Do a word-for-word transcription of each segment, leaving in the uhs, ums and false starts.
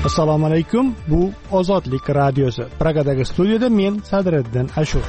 Assalomu alaykum. Bu Ozodlik radiosi. Pragadagi studiyada men Sadriddin Ashur.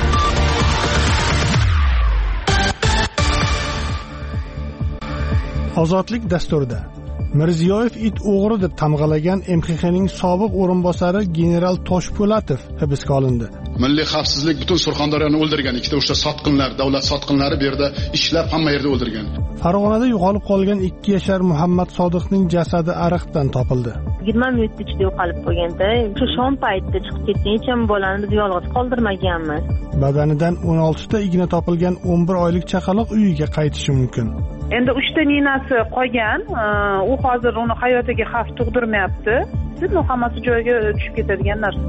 Ozodlik dasturida Mirziyoyev it o'g'ri deb tamg'alagan M X Xning sobiq o'rinbosari general Toshpo'latov hibsga olindi. Milliy xavfsizlik butun Surxondaryoni o'ldirgan. Ikkita o'sha sotqinlar, davlat sotqinlari bu yerda ishlab hamma yerda o'ldirgan. Farg'onada yo'qolib qolgan ikki yashar Muhammad Sodiqning jasadi ariqdan topildi. yigirma minut ichida yo'qolib qolganda, o'sha shom paytida chiqib ketgan, hech ham bolani biz yolg'iz qoldirmaganmiz. Badanidan o'n olti ta igna topilgan o'n bir oylik chaqaloq uyiga qaytishi mumkin. Endi uchta ninasi qolgan, u hozir uni hayotiga xavf tug'dirmayapti. Siz hammasi joyiga tushib ketadigan narsa.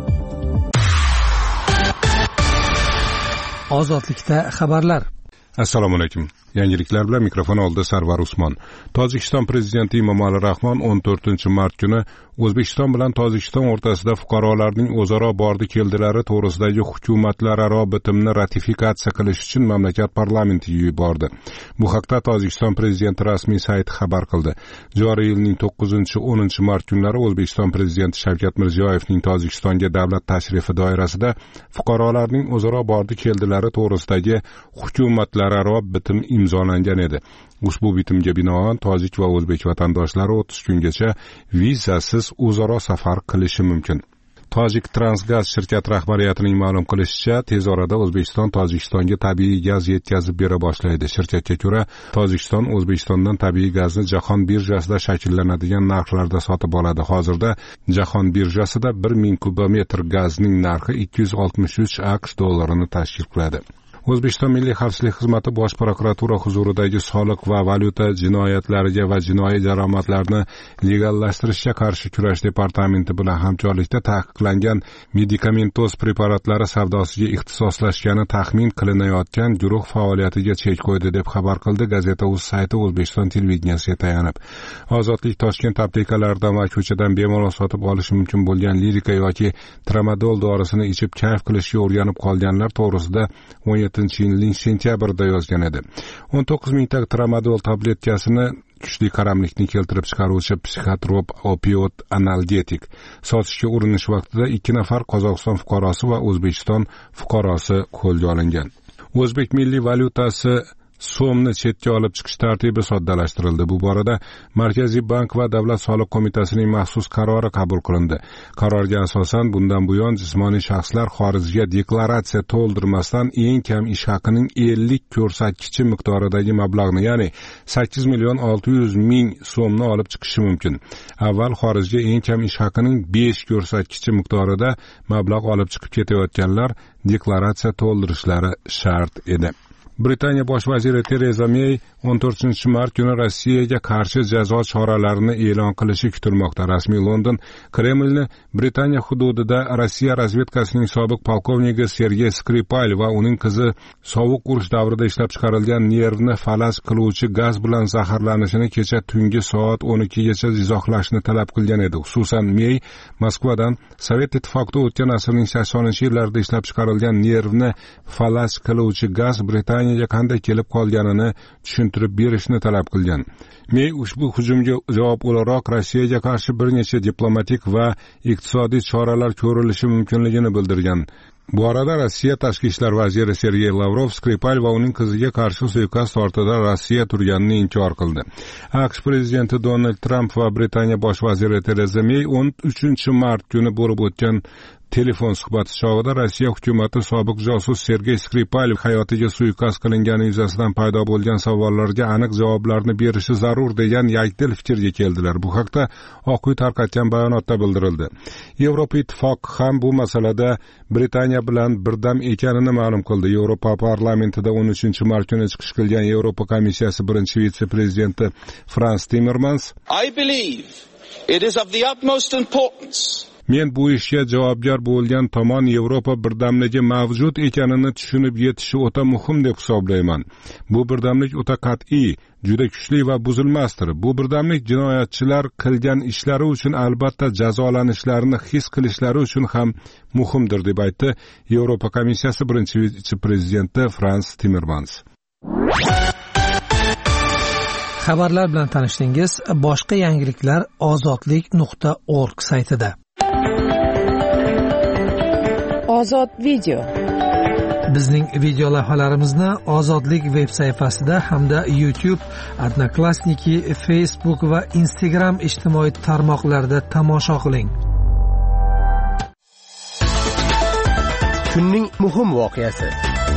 Ozodlikda xabarlar. Assalomu alaykum. Yangiliklar bilan mikrofon oldida Sarvar Usmon. Tojikiston prezidenti Emomali Rahmon o'n to'rtinchi mart kuni O'zbekiston bilan Tojikiston o'rtasida fuqarolarning o'zaro bordi-keldilari to'g'risidagi hukumatlararo bitimni ratifikatsiya qilish uchun mamlakat parlamentiga yubordi. Bu haqda Tojikiston prezidenti rasmiy sayti xabar qildi. Joriy yilning to'qqizinchi o'ninchi mart kunlari O'zbekiston prezidenti Shavkat Mirziyoyevning Tojikistonga davlat tashrifi doirasida fuqarolarning o'zaro bordi-keldilari to'g'risidagi hukumatlararo bitim imzolangan edi. Ushbu bitimga binoan tojik va o'zbek vatandoshlari o'ttiz kungacha vizasiz o'zaro safar qilishi mumkin. Tojik Transgaz shirkati rahbariyatining ma'lum qilishicha, tez orada O'zbekiston Tojikistonga tabiiy gaz yetkazib bera boshlaydi. Shirkatga ko'ra, Tojikiston O'zbekistondan tabiiy gazni jahon birjasida shakllanadigan narxlarda sotib oladi. Hozirda jahon birjasida bir ming kubometr gazning narxi ikki yuz oltmish uch AQSh dollarini tashkil qiladi. O'zbekiston Milliy xavfsizlik xizmati Bosh prokuratura huzuridagi soliq va valyuta jinoyatlariga va jinoiy jaromatlarni legallashtirishga qarshi kurash departamenti bilan hamkorlikda taqiqlangan medikamentoz preparatlari savdosiga ixtisoslashgani taxmin qilinayotgan guruh faoliyatiga chek qo'ydi deb xabar qildi Gazeta.uz sayti O'zbekiston televideniyasiga tayanib. Ozodlik Toshkent aptekalaridan va ko'chadan bemalol sotib olish mumkin bo'lgan lirika yoki tramadol dorisini ichib kayf qilishga o'rganib qolganlar to'g'risida o'n yettinchi yilning sentyabrida yozgan edi. o'n to'qqiz mingta tramadol tabletkasini kuchli qaramlikni keltirib chiqaruvchi psixotrop opioid analgetik sotishga urinish vaqtida ikki nafar Qozog'iston fuqarosi va O'zbekiston fuqarosi qo'lga olingan. O'zbek milliy valyutasi so'mni chetga olib chiqish tartibi soddalashtirildi. Bu borada Markaziy bank va Davlat soliq qo'mitasining maxsus qarori qabul qilindi. Qarorga asosan bundan buyon jismoniy shaxslar xorijga deklaratsiya to'ldirmasdan eng kam ish haqining ellik ko'rsatkichi miqdoridagi mablag'ni, ya'ni sakkiz million olti yuz ming so'mni olib chiqishi mumkin. Avval xorijga eng kam ish haqining besh ko'rsatkichi miqdorida mablag' olib chiqib ketayotganlar deklaratsiya to'ldirishlari shart edi. Britaniya bosh vaziri Tereza May o'n to'rtinchi mart kuni Rossiyaga qarshi jazo choralarini e'lon qilishi kutilmoqda. Rasmiy London Kremlni Britaniya hududida Rossiya razvedkasining sobiq polkovniki Sergey Skripal va uning qizi sovuq urush davrida ishlab chiqarilgan nervni falaj qiluvchi gaz bilan zaharlanishini kecha tungi soat o'n ikkigacha izohlashni talab qilgan edi. Xususan, May Moskvadan Sovet ittifoqida o'tgan asrning saksoninchi yillarida ishlab chiqarilgan nervni falaj qiluvchi gaz Britaniya qanday kelib qolganini tushuntirib berishni talab qilgan. May ushbu hujumga javob o'laroq Rossiyaga qarshi bir necha diplomatik va iqtisodiy choralar ko'rilishi mumkinligini bildirgan. Bu arada Rossiya tashqi ishlar vaziri Sergey Lavrov Skripal va uning qiziga qarshi suiqasd ortida Rossiya turganini inkor qildi. AQSh prezidenti Donald Trump va Britaniya bosh vaziri Tereza May o'n uchinchi mart kuni bo'lib o'tgan telefon suhbati chog'ida Rossiya hukumati sobiq josus Sergey Skripal hayotiga suiqasd qilingani yuzasidan paydo bo'lgan savollarga aniq javoblarni berishi zarur degan yakdil fikrga keldilar. Bu haqda Oq uy tarqatgan bayonotda bildirildi. Yevropa ittifoqi ham bu masalada Britaniya bilan birdam ekanini ma'lum qildi. Yevropa parlamentida o'n uchinchi mart kuni chiqish qilgan Yevropa komissiyasi birinchi vitse-prezidenti Frans Timmermans I believe it is of the utmost importance Men bu ishga javobgar bo'lgan tomon Yevropa birdamligi mavjud ekanini tushunib yetishi o'ta muhim deb hisoblayman. Bu birdamlik o'ta qat'iy, juda kuchli va buzilmasdir. Bu birdamlik jinoyatchilar qilgan ishlari uchun albatta jazolanishlarini his qilishlari uchun ham muhimdir deb aytdi Yevropa komissiyasi birinchi vitse-prezidenti Frans Timmermans. Xabarlar bilan tanishdingiz. Boshqa yangiliklar ozodlik nuqta org saytida. Ozod video. Bizning video lavhalarimizni Ozodlik veb sayfasida hamda YouTube, Odnoklassniki, Facebook va Instagram ijtimoiy tarmoqlarida tomosha qiling. Kunning muhim voqeasi.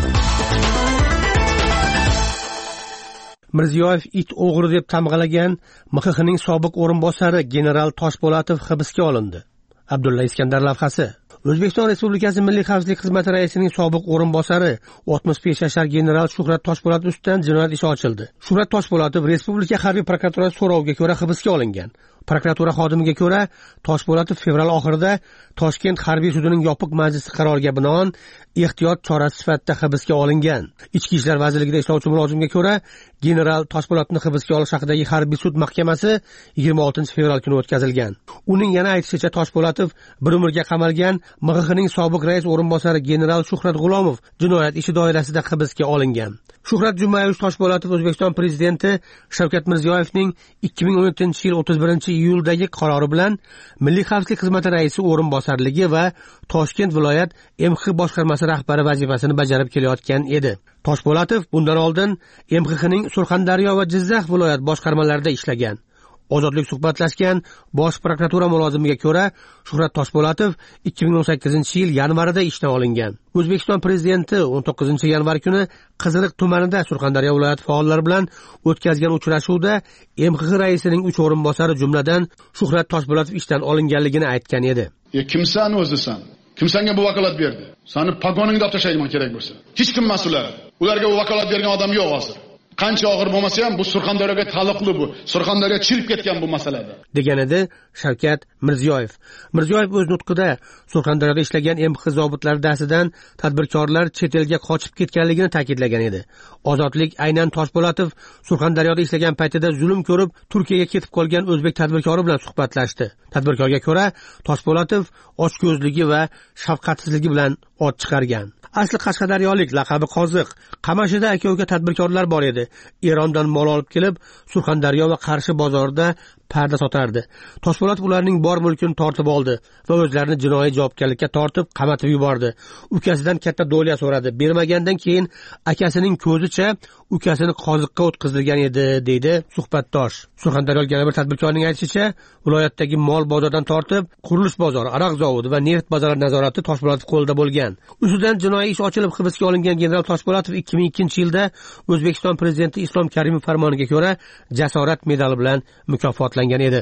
Mirziyoyev it o'g'ri deb tamg'alagan M X Xning sobiq o'rinbosari general Toshpo'latov hibsga olindi. Abdulla Iskandar lavhasi. O'zbekiston Respublikasi Milliy xavfsizlik xizmati raisining sobiq o'rinbosari oltmish besh yashar general Shuhrat Toshpo'latov ustidan jinoyat ishi ochildi. Shuhrat Toshpo'latov Respublika harbiy prokuraturasi so'roviga ko'ra hibsga olingan. Prokuratura xodimiga ko'ra, Toshpo'latov fevral oxirida Toshkent harbiy sudining yopiq majlisi qaroriga binoan ehtiyot chorasi sifatida hibsga olingan. Ichki ishlar vazirligida ishlovchi mulozimga ko'ra, general Toshpo'latovni hibsga olish haqidagi harbiy sud mahkamasi yigirma oltinchi fevral kuni o'tkazilgan. Uning yana aytishicha, Toshpo'latov bir umrga qamalgan M X Xning sobiq rais o'rinbosari general Shuhrat G'ulomov jinoyat ishi doirasida hibsga olingan. Shuhrat Jumayevich Toshpo'latov O'zbekiston prezidenti Shavkat Mirziyoyevning ikki ming o'n yettinchi yil o'ttiz birinchi iyuldagi qarori bilan Milliy xavfsizlik xizmati raisi o'rinbosarligi va Toshkent viloyat M X boshqarmasi rahbari vazifasini bajarib kelayotgan edi. Toshpo'latov bundan oldin M X Xning Surxondaryo va Jizzax viloyat boshqarmalarida ishlagan. Ozodlik suhbatlashgan bosh prokuratura mulozimiga ko'ra, Shuhrat Toshpo'latov ikki ming o'n sakkizinchi yil yanvarida ishdan olingan. O'zbekiston prezidenti o'n to'qqizinchi yanvar kuni Qiziriq tumanida Surxondaryo viloyati faollari bilan o'tkazgan uchrashuvda M X raisining uch o'rinbosari jumladan Shuhrat Toshpo'latov ishdan olinganligini aytgan edi. "E kimsan o'zisan? Kim senga bu vakolat berdi? Seni pagoningda olib tashlayman kerak bo'lsa. Hech kim mas'ul. Ularga bu vakolat bergan odam yo'q hozir. Qancha og'ir bo'lmasa ham bu Surxondaryoga taalluqli bu. Surxondaryo chirib ketgan bu masalada", degan edi Shavkat Mirziyoyev. Mirziyoyev o'z nutqida Surxondaryoda ishlagan M X zobitlari dasidan tadbirkorlar chet elga qochib ketganligini ta'kidlagan edi. Ozodlik aynan Toshpo'latov Surxondaryoda ishlagan paytida zulm ko'rib Turkiyaga ketib qolgan o'zbek tadbirkori bilan suhbatlashdi. Tadbirkorga ko'ra, Toshpo'latov ochko'zligi va shafqatsizligi bilan ot chiqargan. Asli Qashqadaryolik, laqabi Qoziq, Qamashida aka-uka tadbirkorlar bor edi. Erondan mol olib kelib, Surxondaryo va Qarshi bozorida parda sotardi. Toshpo'latov ularning bor mulkini tortib oldi va o'zlarini jinoiy javobgarlikka tortib qamatib yubordi. Ukasidan katta do'lya so'radi. Bermagandan keyin akasining ko'zicha ukasini qoziqqa o'tkazilgan edi, deydi suhbatdosh. Surxondaryolik yana bir tadbirkorning aytishicha, viloyatdagi mol bozordan tortib, qurilish bozori, aroq zavodi va neft bozori nazorati Toshpo'latov qo'lida bo'lgan. Ustidan jinoiy ish ochilib hibsga olingan general Toshpo'latov ikki ming ikkinchi yilda O'zbekiston prezidenti Islom Karimov farmoniga ko'ra jasorat medali bilan mukofotlangan edi.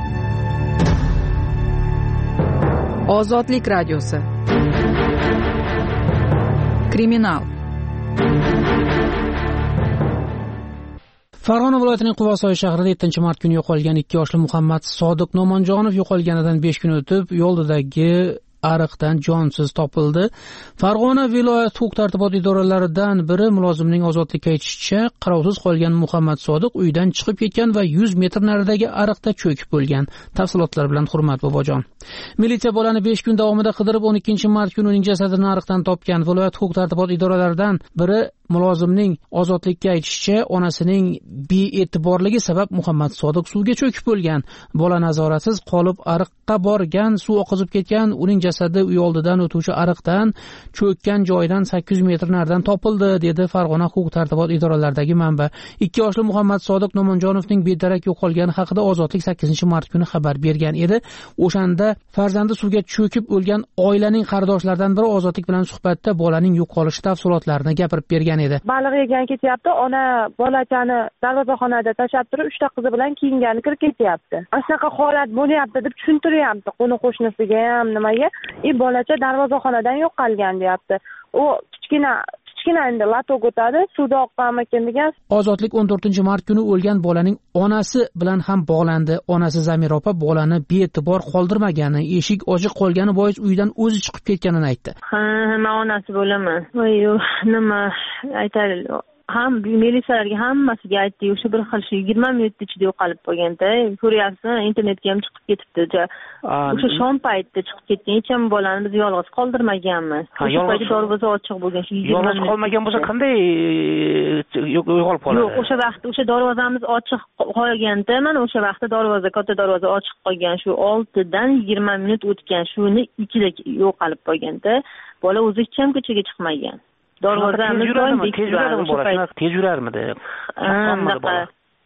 Ozodlik radiosi. Kriminal. Farg'ona viloyatining Quvasoy shahrida yettinchi mart kuni yo'qolgan ikki yoshli Muhammad Sodiq No'monjonov yo'qolganidan besh kun o'tib yo'ldagi ariqdan jonsiz topildi. Farg'ona viloyat huquq-tartibot idoralaridan biri mulozimning ozodlikka aytishicha, qarovsiz qolgan Muhammad Sodiq uydan chiqib ketgan va yuz metr naridagi ariqda cho'kib bo'lgan. Tafsilotlar bilan Hurmat bobojon. Militsiya bolani besh kun davomida qidirib o'n ikkinchi mart kuni uning jasadini ariqdan topgan. Viloyat huquq-tartibot idoralaridan biri mulozimning ozodlikka aytishicha, onasining bee'tiborligi sabab Muhammad Sodiq suvga cho'kib bo'lgan. Bola nazoratsiz qolib ariqqa borgan, suv oqizib ketgan. Uning jasadi uy oldidan o'tuvchi ariqdan cho'kkan joydan sakkiz yuz metr naridan topildi, dedi Farg'ona huquq-tartibot idoralaridagi manba. ikki yoshli Muhammad Sodiq No'monjonovning bedarak yo'qolgani haqida Ozodlik sakkizinchi mart kuni xabar bergan edi. O'shanda farzandi suvga cho'kib o'lgan oilaning qarindoshlaridan biri Ozodlik bilan suhbatda bolaning yo'qolishi tafsilotlarini gapirib bergan edi. Baliq yegan ketyapti, ona bolachani darvozaxonada tashlab turib uchta qizi bilan kiyingani kirib ketyapti. Shunaqa holat bo'lyapti deb tushuntiryapti qo'ni qo'shnisiga ham nimaga. "E bolacha darvozaxonadan yo'qolgan", deyapti. U kichkina kichkina endi latok o'tadi, suvda oqqanmikin degan. Ozodlik o'n to'rtinchi mart kuni o'lgan bolaning onasi bilan ham bog'landi. Onasi Zamira opa bolani bee'tibor qoldirmagani, eshik ochiq qolgani bois uydan o'zi chiqib ketganini aytdi. Ha, men onasi bo'laman. Voy, nima aytadi? ham militsiyalarga hammasiga aytdik, o'sha bir xil shu yigirma minut ichida yo'qolib qolganda, ko'ryapsizmi, internetga ham chiqib ketibdi. O'sha shom paytida chiqib ketgan, hech ham bolani biz yolg'iz qoldirmaganmiz. O'sha paytda darvoza ochiq bo'lgan, shu yigirma minut. Yolg'iz qolmagan bo'lsa qanday yo'qolib qoladi? Yo'q, o'sha vaqtda o'sha darvozamiz ochiq qolganda, mana o'sha vaqtda darvoza, katta darvoza ochiq qolgan, shu oltidan yigirma minut o'tgan, shuni ichida yo'qolib qolganda, bola o'zi hech ham ko'chaga chiqmagan. Darvozamiz doim tez yuradimi bola? Tez yurarmidi? Chaqqonmidi bola?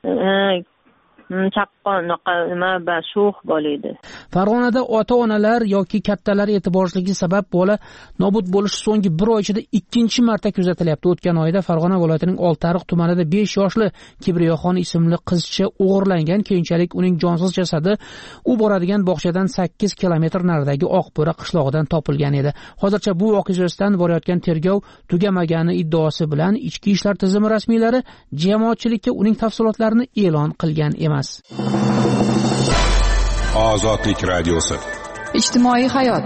Chaqqon, nima ba sho'x bola edi. Farg'onada ota-onalar yoki kattalar e'tiborsizligi sabab bola nobud bo'lishi so'nggi bir oy ichida ikkinchi marta kuzatilyapti. O'tgan oyda Farg'ona viloyatining Oltiariq tumanida besh yoshli Kibriyoxon ismli qizcha o'g'irlangan, keyinchalik uning jonsiz jasadi u boradigan bog'chadan sakkiz kilometr naridagi Oqbo'ra qishlog'idan topilgan edi. Hozircha bu voqea yuzasidan borayotgan tergov tugamagani iddaosi bilan ichki ishlar tizimi rasmiylari jamoatchilikka uning tafsilotlarini e'lon qilgan emas. Ozodlik radiosi. Ijtimoiy hayot.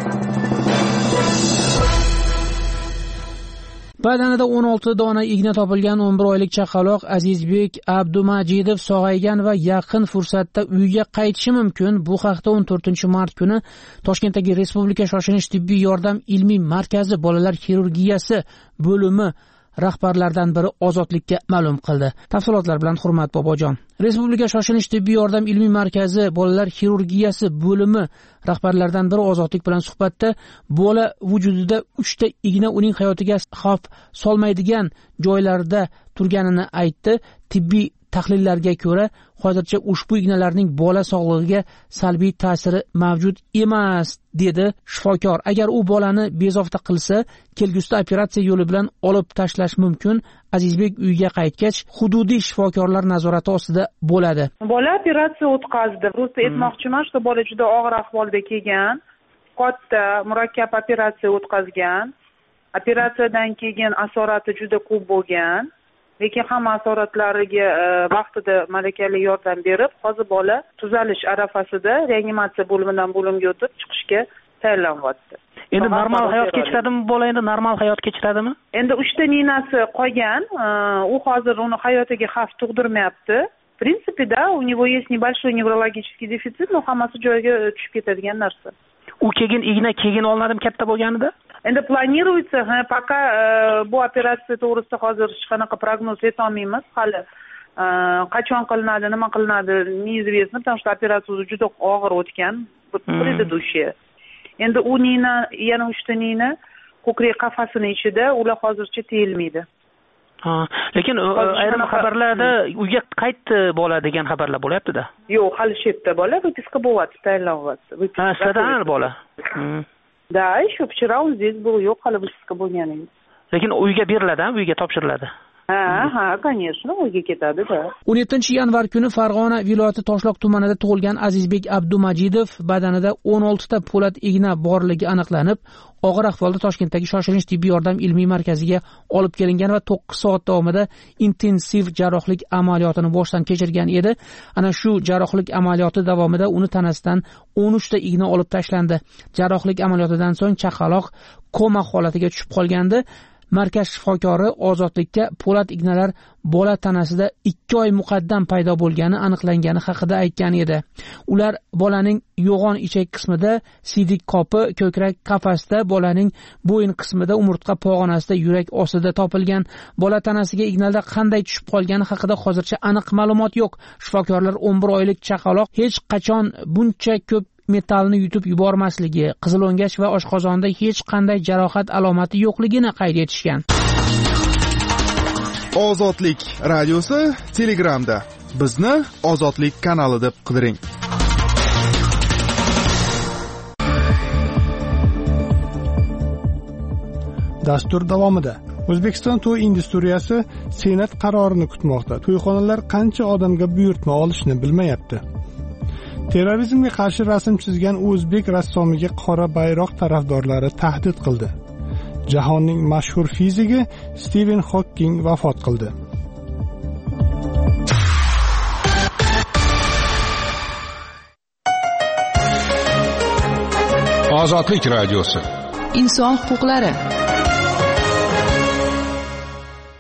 Badanida o'n olti dona igna topilgan o'n bir oylik chaqaloq Azizbek Abdumajidov sog'aygan va yaqin fursatda uyga qaytishi mumkin. Bu haqda o'n to'rtinchi mart kuni Toshkentdagi Respublika shoshilinch tibbiy yordam ilmiy markazi bolalar xirurgiyasi bo'limi rahbarlardan biri Ozodlikka ma'lum qildi. Tafsilotlar bilan Hurmat Bobojon. Respublika shoshilinch tibbiy yordam ilmiy markazi bolalar xirurgiyasi bo'limi rahbarlardan biri Ozodlik bilan suhbatda bola vujudida uchta igna uning hayotiga xavf solmaydigan joylarda turganini aytdi. Tibbiy tahlillarga ko'ra, hozircha ushbu ignalarning bola sog'lig'iga salbiy ta'siri mavjud emas, dedi shifokor. Agar u bolani bezovta qilsa, kelgusida operatsiya yo'li bilan olib tashlash mumkin. Azizbek uyga qaytgach, hududiy shifokorlar nazorati ostida bo'ladi. Bola operatsiya o'tkazdi. Просто aytmoqchiman, что bola juda og'ir ahvolda kelgan, katta murakkab operatsiya o'tkazgan. Operatsiyadan keyin asorati juda ko'p bo'lgan. Lekin hamma asoratlariga vaqtida malakali yordam berib, hozir bola tuzalish arafasida reanimatsiya bo'limidan bo'limga o'tib chiqishga tayyorlanyapti. Endi normal hayot kechiradimi bola? Endi normal hayot kechiradimi? Endi uchta ninasi qolgan, u hozir uni hayotiga xavf tug'dirmayapti. В принципе, да, у него есть небольшой неврологический дефицит, но hammasi joyiga tushib ketadigan narsa. U keyin igna keyin olinadimi katta bo'lganida? Endi planiruется, пока bu operatsiya to'g'risida hozir hech qanaqa prognoz aytolmaymiz. Hali qachon qilinadi, nima qilinadi, neizvestno, потому что operatsiya juda og'ir o'tgan, предыдущая. Endi u nina, yana uchta nina ko'krak qafasini ichida, ular hozircha tiyilmaydi. Ha, lekin ayrim xabarlarda uyga qaytdi bola degan xabarlar bo'lyapti-da. Yo'q, hali shu yerda bola выписка bo'lyapti, tayyorlanyapti. Ha, sizdan bola. Да, еще вчера он здесь был, yo'q, hali выписка bo'lgani. Lekin uyga beriladi, uyga topshiriladi. Ha, ha, конечно, uyga ketadi, da. o'n yettinchi yanvar kuni Farg'ona viloyati Toshloq tumanida tug'ilgan Azizbek Abdumajidov badanida o'n olti ta po'lat igna borligi aniqlanib, og'ir ahvolda Toshkentdagi shoshilinch tibbiy yordam ilmiy markaziga olib kelingan va to'qqiz soat davomida intensiv jarrohlik amaliyotini boshdan kechirgan edi. Ana shu jarrohlik amaliyoti davomida uni tanasidan o'n uch ta igna olib tashlandi. Jarrohlik amaliyotidan so'ng chaqaloq koma holatiga tushib qolgandi. Markaz shifokori Ozodlikka po'lat ignalar bola tanasida ikki oy muqaddam paydo bo'lgani aniqlangani haqida aytgan edi. Ular bolaning yo'g'on ichak qismida, siydik qopi, ko'krak qafasida, bolaning bo'yin qismida, umurtqa pog'onasida, yurak ostida topilgan. Bola tanasiga ignalar qanday tushib qolgani haqida hozircha aniq ma'lumot yo'q. Shifokorlar o'n bir oylik chaqaloq hech qachon buncha ko'p metallni yutib yubormasligi, qizilo'ngach va oshqozonda hech qanday jarohat alomati yo'qligini qayd etishgan. Ozodlik radiosi Telegramda. Bizni Ozodlik kanali deb qidiring. Dastur davomida O'zbekiston to'y industriyasi Senat qarorini kutmoqda. To'yxonalar qancha odamga buyurtma olishni bilmayapti. Terrorizmga qarshi rasm chizgan o'zbek rassomiga qora bayroq tarafdorlari tahdid qildi. Jahonning mashhur fiziki Stiven Hokking vafot qildi. Ozodlik radiosi. Inson huquqlari.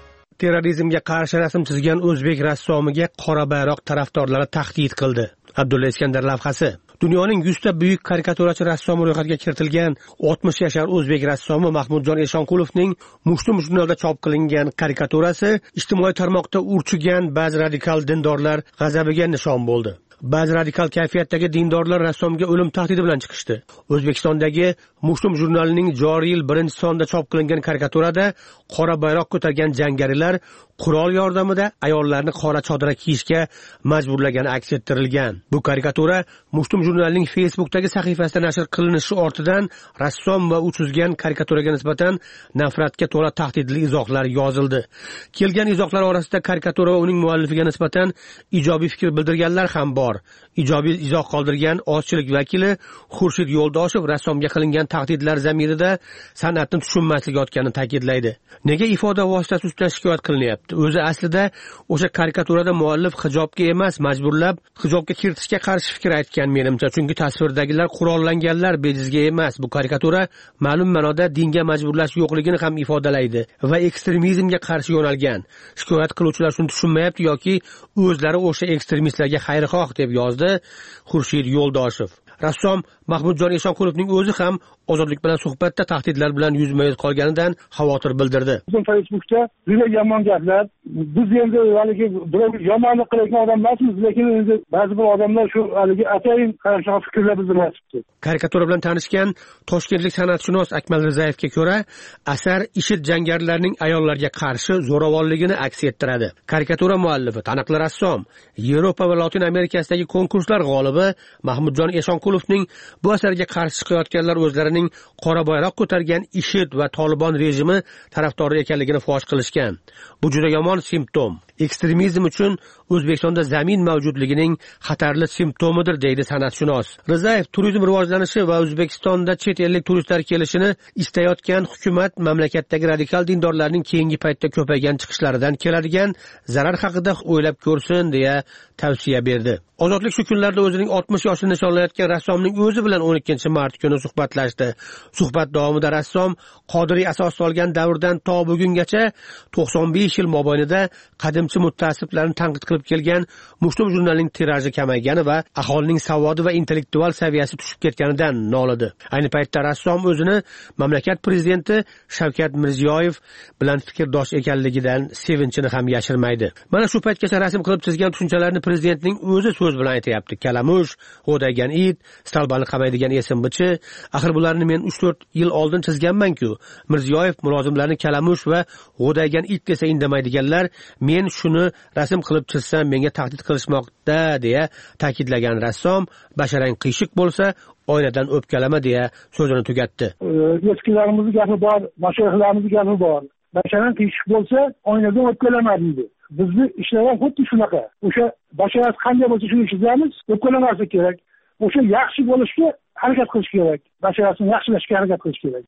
terrorizmga qarshi rasm chizgan o'zbek rassomiga qora bayroq tarafdorlari tahdid qildi. Abdulla Iskandar lavhasi. Dunyoning yuzta buyuk karikaturachi rassomi ro'yxatiga kiritilgan oltmish yashar o'zbek rassomi Mahmudjon Eshonqulovning Mushtum jurnalida chop qilingan karikaturasi ijtimoiy tarmoqda urchigan ba'zi radikal dindorlar g'azabiga nishon bo'ldi. Ba'zi radikal kayfiyatdagi dindorlar rassomga o'lim tahdidi bilan chiqishdi. O'zbekistondagi Mushtum jurnalining joriy yil birinchi sonida chop qilingan karikaturada qora bayroq ko'targan jangarilar qurol yordamida ayollarni qora chodira kiyishga majburlagani aks ettirilgan. Bu karikatura Mushtum jurnalining Facebook'dagi sahifasida nashr qilinishi ortidan rassom va u chizgan karikaturaga nisbatan nafratga to'la tahdidli izohlar yozildi. Kelgan izohlar orasida karikatura va uning muallifiga nisbatan ijobiy fikr bildirganlar ham bor. Ijobiy izoh qoldirgan ozchilik vakili Xurshid Yo'ldoshev rassomga qilingan tahdidlar zamirida san'atni tushunmaslik yotganini ta'kidlaydi. Nega ifoda vositasi ustidan shikoyat qilinyapti? O'zi aslida o'sha karikaturada muallif hijobga emas, majburlab hijobga kiritishga qarshi fikr aytgan menimcha, chunki tasvirdagilar qurollanganlar bejizga emas. Bu karikatura ma'lum ma'noda dinga majburlash yo'qligini ham ifodalaydi va ekstremizmga qarshi yo'nalgan. Shikoyat qiluvchilar shuni tushunmayapti yoki o'zlari o'sha ekstremistlarga xayrixoh deb yozdi Xurshid Yo'ldoshev. Rassom Mahmudjon Eshonqulovning o'zi ham Ozodlik bilan suhbatda tahdidlar bilan yuzma-yuz qolganidan xavotir bildirdi. Bizim Facebook'da juda yomon gaplar. Biz endi haligi birov yomonlik qilayotgan odam emasmiz, lekin endi ba'zi bir odamlar shu haligi atayin qarashga fikrlar bildirmoqda. Karikatura bilan tanishgan toshkentlik san'atshunos Akmal Rizayevga ko'ra, asar IShID jangarilarning ayollarga qarshi zo'ravonligini aks ettiradi. Karikatura muallifi, taniqli rassom, Yevropa va Latin Amerikasidagi konkurslar g'olibi Mahmudjon Eshonqulovning bu asarga qarshi chiqayotganlar o'zlarining qora bayroq ko'targan IShID va Tolibon rejimi tarafdori ekanligini fosh qilishgan. Bu juda yomon simptom. Ekstremizm uchun O'zbekistonda zamin mavjudligining xatarli simptomidir, deydi san'atshunos. Rizayev turizm rivojlanishi va O'zbekistonda chet ellik turistlar kelishini istayotgan hukumat mamlakatdagi radikal dindorlarning keyingi paytda ko'paygan chiqishlaridan keladigan zarar haqida o'ylab ko'rsin deya tavsiya berdi. Ozodlik shu kunlarda o'zining oltmish yoshini nishonlayotgan rassomning o'zi bilan o'n ikkinchi mart kuni suhbatlashdi. Suhbat davomida rassom Qodiriy asos solgan davrdan to bugungacha to'qson besh yil mobaynida qadimchi mutaassiblarni tanqid qilib kelgan Mushtum jurnalining tiraji kamaygani va aholining savodi va intellektual saviyasi tushib ketganidan nolidi. Ayni paytda rassom o'zini mamlakat prezidenti Shavkat Mirziyoyev bilan fikrdosh ekanligidan sevinchini ham yashirmaydi. Mana shu paytgacha rasm qilib chizgan tushunchalarni prezidentning o'zi so'z bilan aytayapti. Kalamush, g'o'daygan it, stalbani qamaydigan esimbichi, axir bularni men uch to'rt yil oldin chizganman-ku. Mirziyoyev mulozimlarni kalamush va g'o'daygan it desa indamaydiganlar, men shuni rasm qilib chizsam menga tahdid qilishmoqda deya ta'kidlagan rassom, basharang qiyshiq bo'lsa oynadan o'pkalama deya so'zini tugatdi. Eskilarimizning gapi bor, mashayihlarimizning gapi bor. Basharang qiyshiq bo'lsa oynadan o'pkalama deydi. Bizni ishlar ham xuddi shunaqa. O'sha basharasi qanday bo'lsa shuni chizamiz, o'pkalamaslik kerak. O'sha yaxshi bo'lishga harakat qilish kerak. Basharasini yaxshilashga harakat qilish kerak.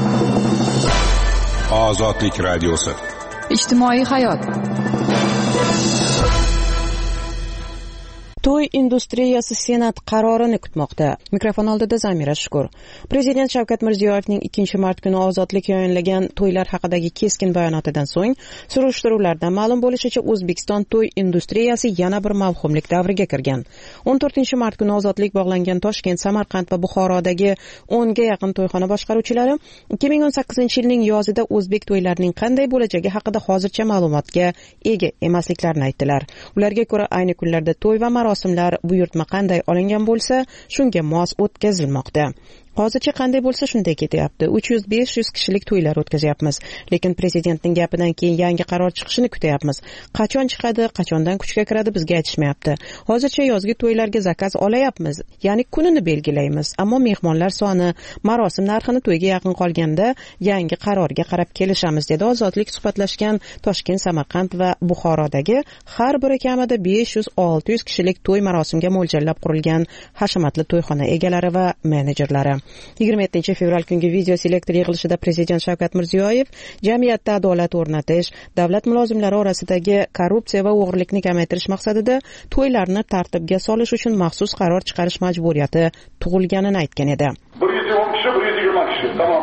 Ozodlik radiosi. Ijtimoiy hayot. To'y industriyasi Senat qarorini kutmoqda. Mikrofon oldida Zamira Shukur. Prezident Shavkat Mirziyoyevning ikkinchi mart kuni Ozodlik yayinlagan to'ylar haqidagi keskin bayonotidan so'ng surishtiruvlardan ma'lum bo'lishicha O'zbekiston to'y industriyasi yana bir mavhumlik davriga kirgan. o'n to'rtinchi mart kuni Ozodlik bog'langan Toshkent, Samarqand va Buxorodagi o'nga yaqin to'yxona boshqaruvchilari ikki ming o'n sakkizinchi yilning yozida o'zbek to'ylarining qanday bo'lajagi haqida hozircha ma'lumotga ega emasliklarini aytdilar. Ularga ko'ra ayni kunlarda to'y va marosimlar buyurtma qanday olingan bo'lsa, shunga mos o'tkazilmoqda. Hozircha qanday bo'lsa shunday ketyapti. uch yuz besh yuz kishilik to'ylar o'tkazyapmiz. Lekin prezidentning gapidan keyin yangi qaror chiqishini kutyapmiz. Qachon chiqadi, qachondan kuchga kiradi bizga aytishmayapti. Hozircha yozgi to'ylarga zakaz olayapmiz. Ya'ni kunini belgilaymiz. Ammo mehmonlar soni, marosim narxini to'yga yaqin qolganda yangi qarorga qarab kelishamiz, dedi Ozodlik suhbatlashgan Toshkent, Samarqand va Buxorodagi har biri kamida besh yuz olti yuz kishilik to'y marosimga mo'ljallab qurilgan hashamatli to'yxona egalari va menejerlari. yigirma yettinchi fevral kungi video selektor yig'ilishida prezident Shavkat Mirziyoyev jamiyatda adolat o'rnatish, davlat mulozimlari orasidagi korrupsiya va o'g'rilikni kamaytirish maqsadida to'ylarni tartibga solish uchun maxsus qaror chiqarish majburiyati tug'ilganini aytgan edi. bir yuz o'n kishi, bir yuz yigirma kishi, tamom.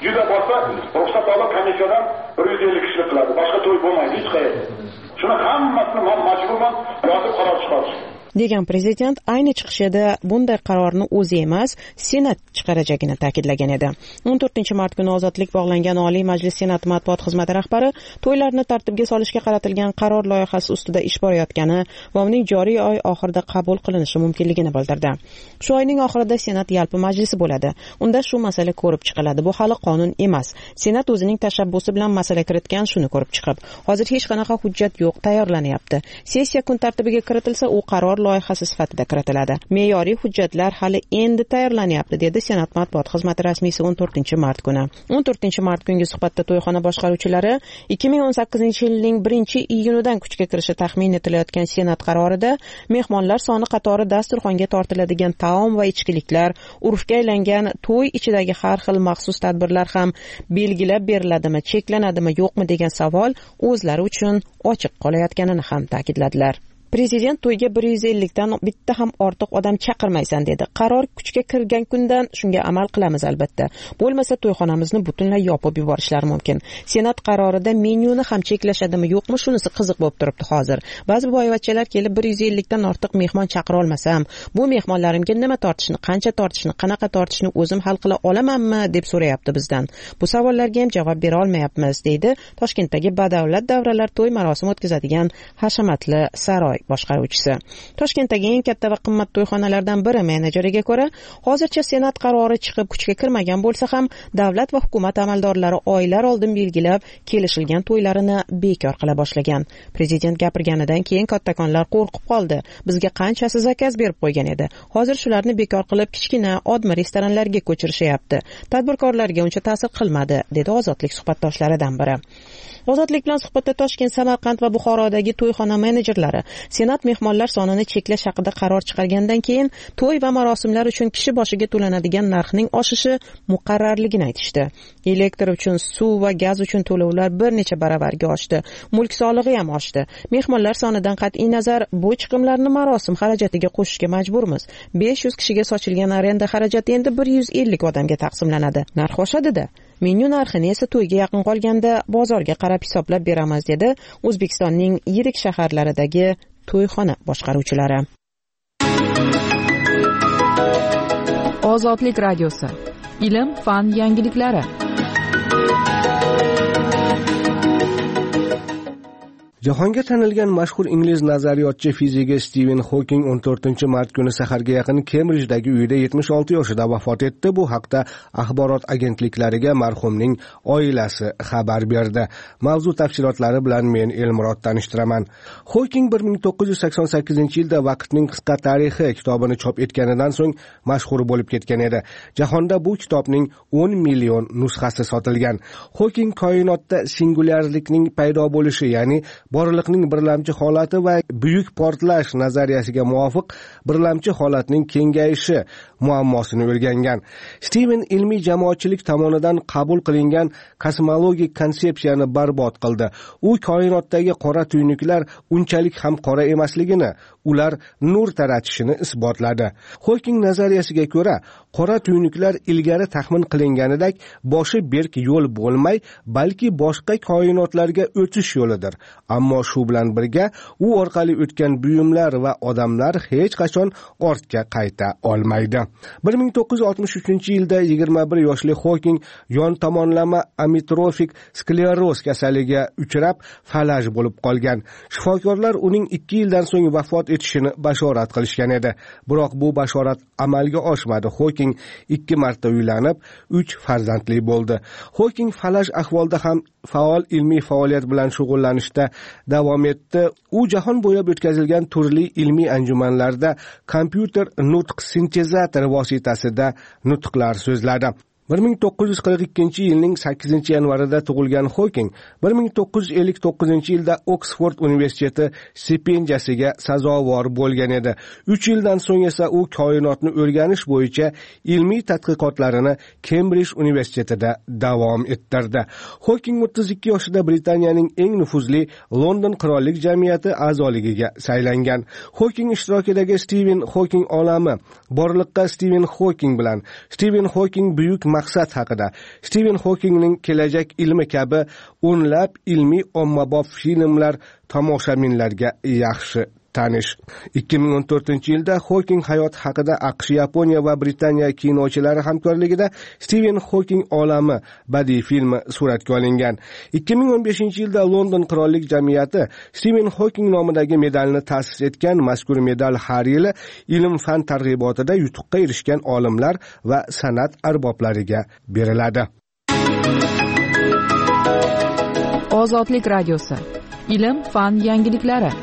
juda bo'lsa ruxsat olib komissiyadan bir yuz ellik kishilik qiladi. Boshqa to'y bo'lmaydi hech qayerda. Shuni hammasini men majburman yozib qaror chiqarishga degan prezident ayni chiqishida bunday qarorni o'zi emas, Senat chiqarajagini ta'kidlagan edi. o'n to'rtinchi mart kuni ozodlik bog'langan Oliy Majlis Senat matbuot xizmati rahbari to'ylarni tartibga solishga qaratilgan qaror loyihasi ustida ish borayotgani va uning joriy oy oxirida qabul qilinishi mumkinligini bildirdi. Shu oyning oxirida Senat yalpi majlisi bo'ladi. Unda shu masala ko'rib chiqiladi. Bu hali qonun emas. Senat o'zining tashabbusi bilan masala kiritgan, shuni ko'rib chiqib, hozir hech qanaqa hujjat yo'q, tayyorlanyapti. Sessiya kun tartibiga kiritilsa, u qaror loyihasi sifatida kiritiladi. Me'yoriy hujjatlar hali endi tayyorlanyapti, dedi Senat matbuot xizmati rasmiysi o'n to'rtinchi mart kuni. o'n to'rtinchi mart kungi suhbatda to'yxona boshqaruvchilari ikki ming o'n sakkizinchi yilning birinchi iyunidan kuchga kirishi taxmin etilayotgan Senat qarorida mehmonlar soni qatori dasturxonga tortiladigan taom va ichkiliklar, urfga aylangan to'y ichidagi har xil maxsus tadbirlar ham belgilab beriladimi, cheklanadimi, yo'qmi degan savol o'zlari uchun ochiq qolayotganini ham ta'kidladilar. Prezident to'yga bir yuz ellik dan bitta ham ortiq odam chaqirmaysan dedi. Qaror kuchga kirgan kundan shunga amal qilamiz albatta. Bo'lmasa to'yxonamizni butunlay yopib yuborishlari mumkin. Senat qarorida menyuni ham cheklashadimi, yo'qmi, shunisi qiziq bo'lib turibdi hozir. Ba'zi boyvachchalar kelib bir yuz ellik dan ortiq mehmon chaqira olmasam, bu mehmonlarimga nima tortishni, qancha tortishni, qanaqa tortishni o'zim hal qila olamanmi deb so'rayapti bizdan. Bu savollarga ham javob bera olmayapmiz, deydi Toshkentdagi badavlat davralar to'y marosimi o'tkazadigan hashamatli saroy boshqaruvchisi. Toshkentdagi eng katta va qimmat to'yxonalardan biri menejeriga ko'ra, hozircha Senat qarori chiqib kuchga kirmagan bo'lsa ham, davlat va hukumat amaldorlari oylar oldin belgilab kelishilgan to'ylarini bekor qila boshlagan. Prezident gapirganidan keyin kattakonlar qo'rqib qoldi. Bizga qanchasi zakaz berib qo'ygan edi. Hozir shularni bekor qilib kichkina odmi restoranlarga ko'chirishyapti. Tadbirkorlarga uncha ta'sir qilmadi, dedi Ozodlik suhbatdoshlaridan biri. Ozodlik bilan suhbatda Toshkent, Samarqand va Buxorodagi to'yxona menejerlari Senat mehmonlar sonini cheklash haqida qaror chiqargandan keyin to'y va marosimlar uchun kishi boshiga to'lanadigan narxning oshishi muqarrarligini aytishdi. Elektr uchun, suv va gaz uchun to'lovlar bir necha baravarga oshdi. Mulk solig'i ham oshdi. Mehmonlar sonidan qat'iy nazar bu chiqimlarni marosim xarajatiga qo'shishga majburmiz. besh yuz kishiga sochilgan arenda xarajati endi bir yuz ellik odamga taqsimlanadi. Narx oshadi-da. Menyu narxini esa to'yga yaqin qolganda bozorga qarab hisoblab beramiz, dedi O'zbekistonning yirik shaharlaridagi to'yxona boshqaruvchilari. Ozodlik radiosi. Ilm, fan yangiliklari. Jahonga tanilgan mashhur ingliz nazariyotchi fizigi Stiven Hoking o'n to'rtinchi mart kuni saharga yaqin Kembrijdagi uyida yetmish olti yoshida vafot etdi. Bu haqda axborot agentliklariga marhumning oilasi xabar berdi. Mavzu tafsilotlari bilan men Elmurod tanishtiraman. Hoking bir ming to'qqiz yuz sakson sakkizinchi yilda Vaqtning qisqa tarixi kitobini chop etganidan so'ng mashhur bo'lib ketgan edi. Jahonda bu kitobning o'n million nusxasi sotilgan. Hoking koinotda singulyarlikning paydo bo'lishi, ya'ni borliqning birlamchi holati va buyuk portlash nazariyasiga muvofiq birlamchi holatning kengayishi muammosini o'rgangan. Stiven ilmiy jamoatchilik tomonidan qabul qilingan kosmologik konsepsiyani barbod qildi. U koinotdagi qora tuynuklar unchalik ham qora emasligini, ular nur taratishini isbotladi. Hoking nazariyasiga ko'ra, qora tuynuklar ilgari taxmin qilinganidek boshi berk yo'l bo'lmay, balki boshqa koinotlarga o'tish yo'lidir. Ammo shu bilan birga u orqali o'tgan buyumlar va odamlar hech qachon ortga qayta olmaydi. bir ming to'qqiz yuz oltmish uchinchi yilda yigirma bir yoshli Hoking yon tomonlama amitrofik skleroz kasalligiga uchrab falaj bo'lib qolgan. Shifokorlar uning ikki yildan so'ng vafot etishini bashorat qilishgan edi. Biroq bu bashorat amalga oshmadi. Hoking ikki marta uylanib, uch farzandli bo'ldi. Hoking falaj ahvolda ham faol ilmiy faoliyat bilan shug'ullanishda davom etdi. U jahon bo'ylab o'tkazilgan turli ilmiy anjumanlarda kompyuter nutq sintezatori vositasida nutqlar so'zladi. bir ming to'qqiz yuz qirq ikkinchi yilning sakkizinchi yanvarida tug'ilgan Hoking bir ming to'qqiz yuz ellik to'qqizinchi yilda Oksford universiteti stipendiyasiga sazovor bo'lgan edi. uch yildan so'ng esa u koinotni o'rganish bo'yicha ilmiy tadqiqotlarini Kembrij universitetida davom ettirdi. Hoking o'ttiz ikki yoshida Britaniyaning eng nufuzli London qirollik jamiyati a'zoligiga saylangan. Hoking ishtirokidagi Stephen Hawking olami borliqqa Stephen Hawking bilan Stephen Hawking buyuk maqsad haqida, Stiven Hokingning kelajak ilmi kabi o'nlab ilmiy ommabop filmlar tomoshabinlarga yaxshi tanish. ikki ming o'n to'rtinchi yilda Hoking hayot haqida AQSh, Yaponiya va Britaniya kinochilari hamkorligida Stiven Hoking olami badiiy filmi suratga olingan. ikki ming o'n beshinchi yilda London qirollik jamiyati Stiven Hoking nomidagi medalni ta'sis etgan. Mazkur medal har yili ilm-fan targ'ibotida yutuqqa erishgan olimlar va san'at arboblariga beriladi. Ozodlik radiosi. Ilm, fan yangiliklari.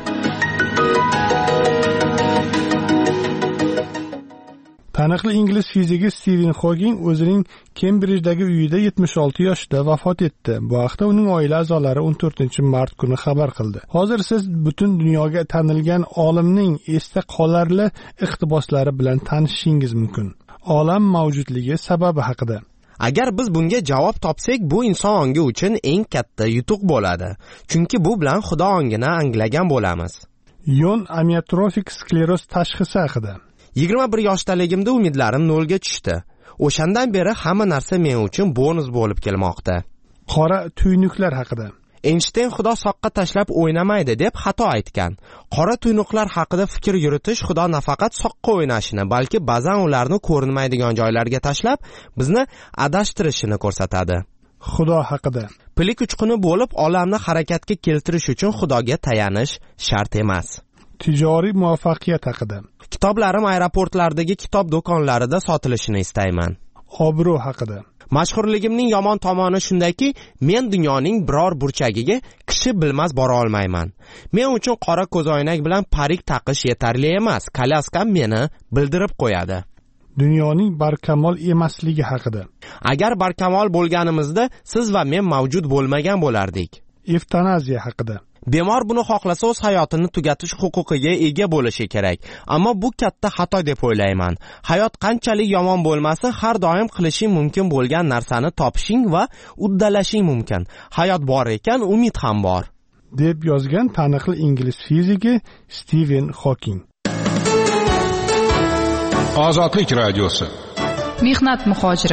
Taniqli ingliz fiziki Stiven Hokking o'zining Kembrijdagi uyida yetmish olti yoshida vafot etdi. Bu haqda uning oila a'zolari o'n to'rtinchi mart kuni xabar qildi. Hozir siz butun dunyoga tanilgan olimning esda qolarli iqtiboslari bilan tanishishingiz mumkin. Olam mavjudligi sababi haqida. Agar biz bunga javob topsak, bu inson ongi uchun eng katta yutuq bo'ladi. Chunki bu bilan Xudo ongini anglagan bo'lamiz. Yon amiotrofik skleroz tashxisi haqida. yigirma bir yoshdaligimda umidlarim nolga tushdi. O'shandan beri hamma narsa men uchun bonus bo'lib kelmoqda. Qora tuynuklar haqida. Einstein Xudo soqqa tashlab o'ynamaydi deb xato aytgan. Qora tuynuqlar haqida fikr yuritish Xudo nafaqat soqqa o'ynashini, balki ba'zan ularni ko'rinmaydigan joylarga tashlab bizni adashtirishini ko'rsatadi. Xudo haqida. Pilik uchquni bo'lib olamni harakatga keltirish uchun Xudoga tayanish shart emas. Tijoriy muvaffaqiyat haqida. Kitoblarim aeroportlardagi kitob do'konlarida sotilishini istayman. Obro' haqida. Mashhurligimning yomon tomoni shundaki, men dunyoning biror burchagiga kishi bilmas bora olmayman. Men uchun qora ko'zoynak bilan parik taqish yetarli emas. Kolyaskam meni bildirib qo'yadi. Dunyoning barkamol emasligi haqida. Agar barkamol bo'lganimizda siz va men mavjud bo'lmagan bo'lardik. Evtanaziya haqida. Bemor buni xohlasa o'z hayotini tugatish huquqiga ega bo'lishi kerak. Ammo bu katta xato deb o'ylayman. Hayot qanchalik yomon bo'lmasa, har doim qilishing mumkin bo'lgan narsani topishing va uddalashing mumkin. Hayot bor ekan, umid ham bor, deb yozgan taniqli ingliz fiziki Stiven Hokking. Ozodlik radiosi. Mehnat muhojiri.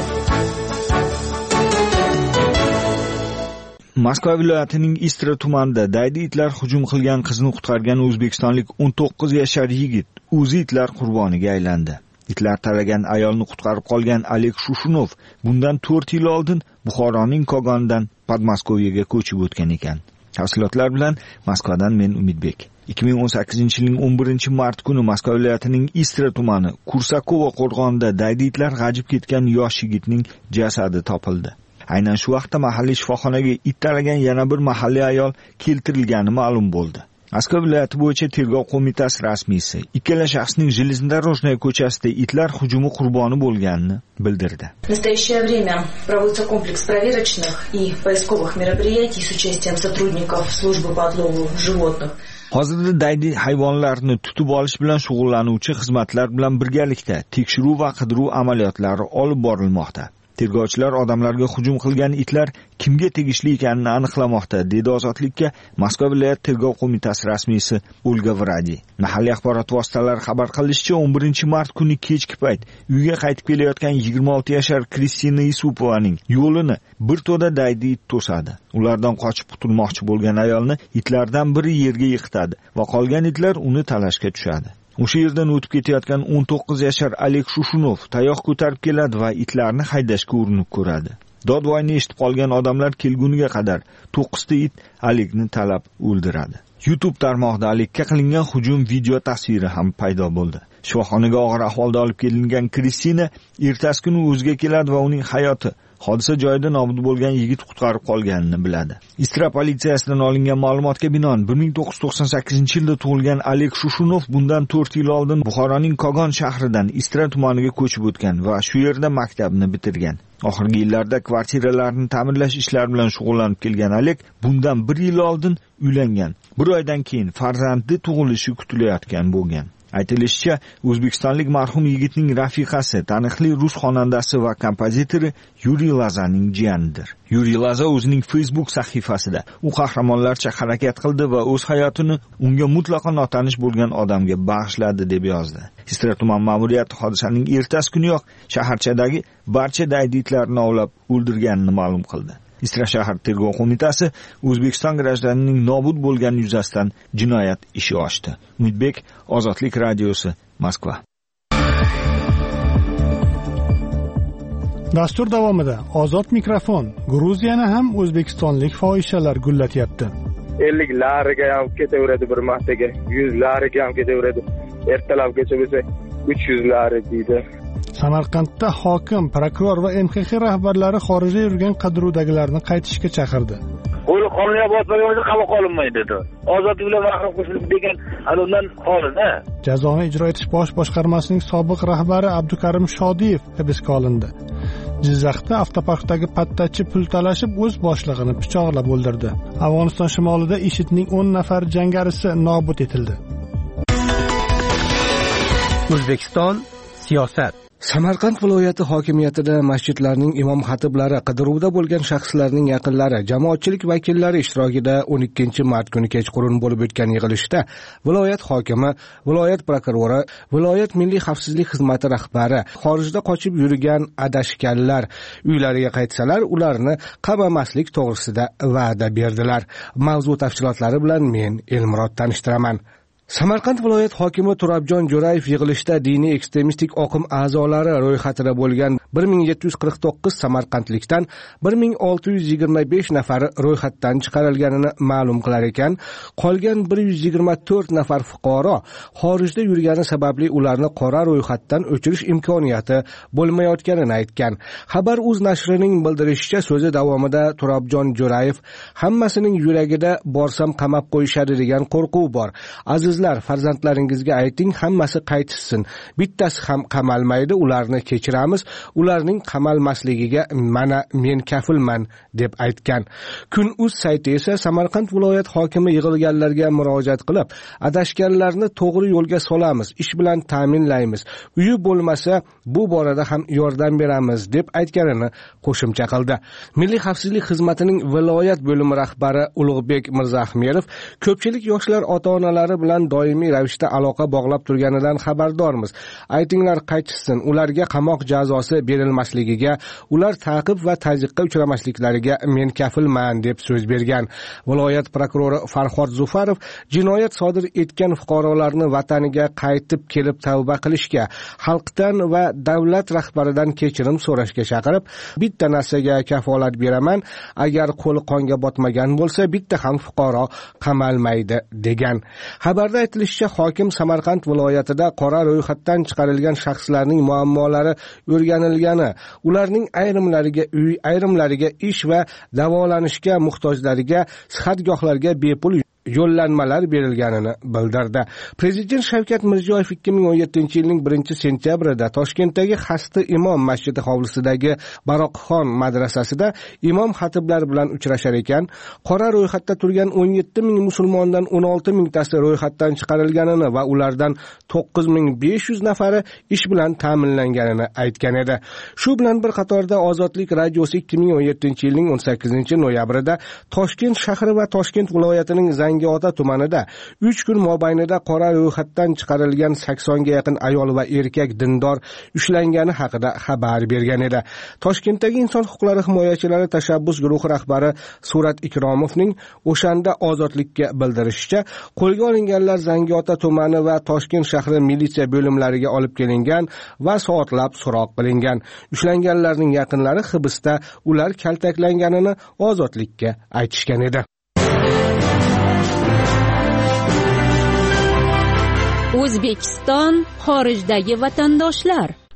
Moskva viloyatining Istra tumanida daydi itlar hujum qilgan qizni qutqargan o'zbekistonlik o'n to'qqiz yashar yigit o'zi itlar qurboniga aylandi. Itlar talagan ayolni qutqarib qolgan Alek Shushunov bundan to'rt yil oldin Buxoroning Kogonidan Podmoskvaga ko'chib o'tgan ekan. Tafsilotlar bilan Moskvadan men Umidbek. ikki ming o'n sakkizinchi yilning o'n birinchi mart kuni Moskva viloyatining Istra tumani Kursakova qo'rg'onida daydi itlar g'ajib ketgan yosh yigitning jasadi topildi. Aynan shu vaqtda mahalliy shifoxonaga it taragan yana bir mahalliy ayol keltirilgani ma'lum bo'ldi. Moskva viloyati bo'yicha tergov qo'mitasi rasmiysi ikkala shaxsning Железнодорожная ko'chasida itlar hujumi qurboni bo'lganini bildirdi. В настоящее время проводится комплекс проверочных и поисковых мероприятий с участием сотрудников службы по отлову животных. Hozirda daydi hayvonlarni tutib olish bilan shug'ullanuvchi xizmatlar bilan birgalikda tekshiruv va qidiruv amaliyotlari olib borilmoqda. Tergovchilar odamlarga hujum qilgan itlar kimga tegishli ekanini aniqlamoqda, dedi Ozodlikka Moskva viloyat tergov qo'mitasi rasmiysi Olga Vradi. Mahalliy axborot vositalari xabar qilishicha, o'n birinchi mart kuni kechki payt uyga qaytib kelayotgan yigirma olti yashar Kristina Isupovaning yo'lini bir to'da daydi it to'sadi. Ulardan qochib qutulmoqchi bo'lgan ayolni itlardan biri yerga yiqitadi va qolgan itlar uni talashga tushadi. O'sha yerdan o'tib ketayotgan o'n to'qqiz yashar Alek Shushunov tayoq ko'tarib keladi va itlarni haydashga urinib ko'radi. Dodvoyni eshitib qolgan odamlar kelguniga qadar to'qqizta it Alekni talab o'ldiradi. YouTube tarmog'ida Alekka qilingan hujum video tasviri ham paydo bo'ldi. Shifoxonaga og'ir ahvolda olib kelingan Kristina ertasi kuni o'ziga keladi va uning hayoti hodisa joyida nobud bo'lgan yigit qutqarib qolganini biladi. Istra politsiyasidan olingan ma'lumotga binoan bir ming to'qqiz yuz to'qson sakkizinchi yilda tug'ilgan Alek Shushunov bundan to'rt yil oldin Buxoroning Kogon shahridan Istra tumaniga ko'chib o'tgan va shu yerda maktabni bitirgan. Oxirgi yillarda kvartiralarni ta'mirlash ishlari bilan shug'ullanib kelgan Alek bundan bir yil oldin uylangan. Bir oydan keyin farzandi tug'ilishi kutilayotgan bo'lgan. Aytilishicha, o'zbekistonlik marhum yigitning rafiqasi taniqli rus xonandasi va kompozitori Yuriy Lazaning jiyanidir. Yuriy Laza o'zining Facebook sahifasida u qahramonlarcha harakat qildi va o'z hayotini unga mutlaqo notanish bo'lgan odamga bag'ishladi deb yozdi. Istra tuman ma'muriyati hodisaning ertasi kuniyoq shaharchadagi barcha daydi itlarni ovlab o'ldirganini ma'lum qildi. Istra shahar tergov qo'mitasi O'zbekiston grajlarining nobud bo'lgani yuzasidan jinoyat ishi ochdi. Umidbek, Ozodlik radiosi, Moskva. Dastur davomida Ozod mikrofon Gruziyani ham o'zbekistonlik fohishalar gullatyapti. elliklariga ham ketaveradi bir martaga, yuzlariga ham ketaveradi. Ertalabgacha bo'lsa uch yuzlari deydi. Samarqandda hokim, prokuror va M X X rahbarlari xorijda yurgan qidiruvdagilarni qaytishga chaqirdi. Qo'li qonunga bosmagan bo'lsa qamoqqa olinmaydi dedi. Ozodlik bilan mahrum qilib degan undan xolida. Jazoni ijro etish bosh boshqarmasining sobiq rahbari Abdukarim Shodiyev hibsga olindi. Jizzaxda avtoparkdagi pattachi pul talashib o'z boshlig'ini pichoqlab o'ldirdi. Afg'oniston shimolida IShIDning o'n nafar jangarisi nobud etildi. O'zbekiston siyosat. Samarqand viloyati hokimiyatida masjidlarning imom xatiblari, qidiruvda bo'lgan shaxslarning yaqinlari, jamoatchilik vakillari ishtirokida o'n ikkinchi mart kuni kechqurun bo'lib o'tgan yig'ilishda viloyat hokimi, viloyat prokurori, viloyat milliy xavfsizlik xizmati rahbari xorijda qochib yurgan adashganlar uylariga qaytsalar, ularni qamamaslik to'g'risida va'da berdilar. Mavzu tafsilotlari bilan men Elmurod tanishtiraman. Samarqand viloyat hokimi Turobjon Jo'rayev yig'ilishda diniy ekstremistik oqim a'zolari ro'yxatida bo'lgan bir ming yetti yuz qirq to'qqiz samarqandlikdan bir ming olti yuz yigirma besh nafari ro'yxatdan chiqarilganini ma'lum qilar ekan, qolgan bir yuz yigirma to'rt nafar fuqaro xorijda yurgani sababli ularni qora ro'yxatdan o'chirish imkoniyati bo'lmayotganini aytgan. Xabar uz nashrining bildirishicha, so'zi davomida Turobjon Jo'rayev hammasining yuragida borsam qamab qo'yishadi degan qo'rquv bor. Aziz farzandlaringizga ayting, hammasi qaytishsin. Bittasi ham qamalmaydi, ularni kechiramiz. Ularning qamalmasligiga mana men kafilman deb aytgan. Kun.uz sayti esa Samarqand viloyat hokimi yig'ilganlarga murojaat qilib, adashganlarni to'g'ri yo'lga solamiz, ish bilan ta'minlaymiz. Uyi bo'lmasa, bu borada ham yordam beramiz deb aytganini qo'shimcha qildi. Milliy xavfsizlik xizmatining viloyat bo'limi rahbari Ulug'bek Mirzaahmedov ko'pchilik yoshlar ota-onalari bilan doimiy ravishda aloqa bog'lab turganidan xabardormiz. Aytinglar qaytishsin, ularga qamoq jazosi berilmasligiga, ular ta'qib va tazyiqqa uchramasliklariga men kafilman deb so'z bergan. Viloyat prokurori Farhod Zufarov jinoyat sodir etgan fuqarolarni vataniga qaytib kelib tavba qilishga, xalqdan va davlat rahbaridan kechirim so'rashga chaqirib, bitta narsaga kafolat beraman, agar qo'li qonga botmagan bo'lsa, bitta ham fuqaro qamalmaydi degan. Xabarda aytilishicha, hokim Samarqand viloyatida qora ro'yxatdan chiqarilgan shaxslarning muammolari o'rganilgani, ularning ayrimlariga uy, ayrimlariga ish va davolanishga muhtojlariga sihatgohlarga bepul yo'llanmalar berilganini bildirdi. Prezident Shavkat Mirziyoyev ikki ming o'n yettinchi yilning birinchi sentyabrida Toshkentdagi Xasti imom masjidi hovlisidagi Baroqxon madrasasida imom xatiblar bilan uchrashar ekan, qora ro'yxatda turgan o'n yetti ming musulmondan o'n olti mingtasi ro'yxatdan chiqarilganini va ulardan to'qqiz ming besh yuz nafari ish bilan ta'minlanganini aytgan edi. Shu bilan bir qatorda Ozodlik radiosi ikki ming o'n yettinchi yilning o'n sakkizinchi noyabrida Toshkent shahri va Toshkent viloyatining Zangiota tumanida uch kun mobaynida qora ro'yxatdan chiqarilgan saksonga yaqin ayol va erkak dindor ushlangani haqida xabar bergan edi. Toshkentdagi inson huquqlari himoyachilari tashabbus guruhi rahbari Surat Ikromovning o'shanda Ozodlikka bildirishicha, qo'lga olinganlar Zangiota tumani va Toshkent shahri militsiya bo'limlariga olib kelingan va soatlab so'roq qilingan. Ushlanganlarning yaqinlari hibsda, ular kaltaklanganini Ozodlikka aytishgan edi. O'zbekiston xorijdagi vatandoshlar.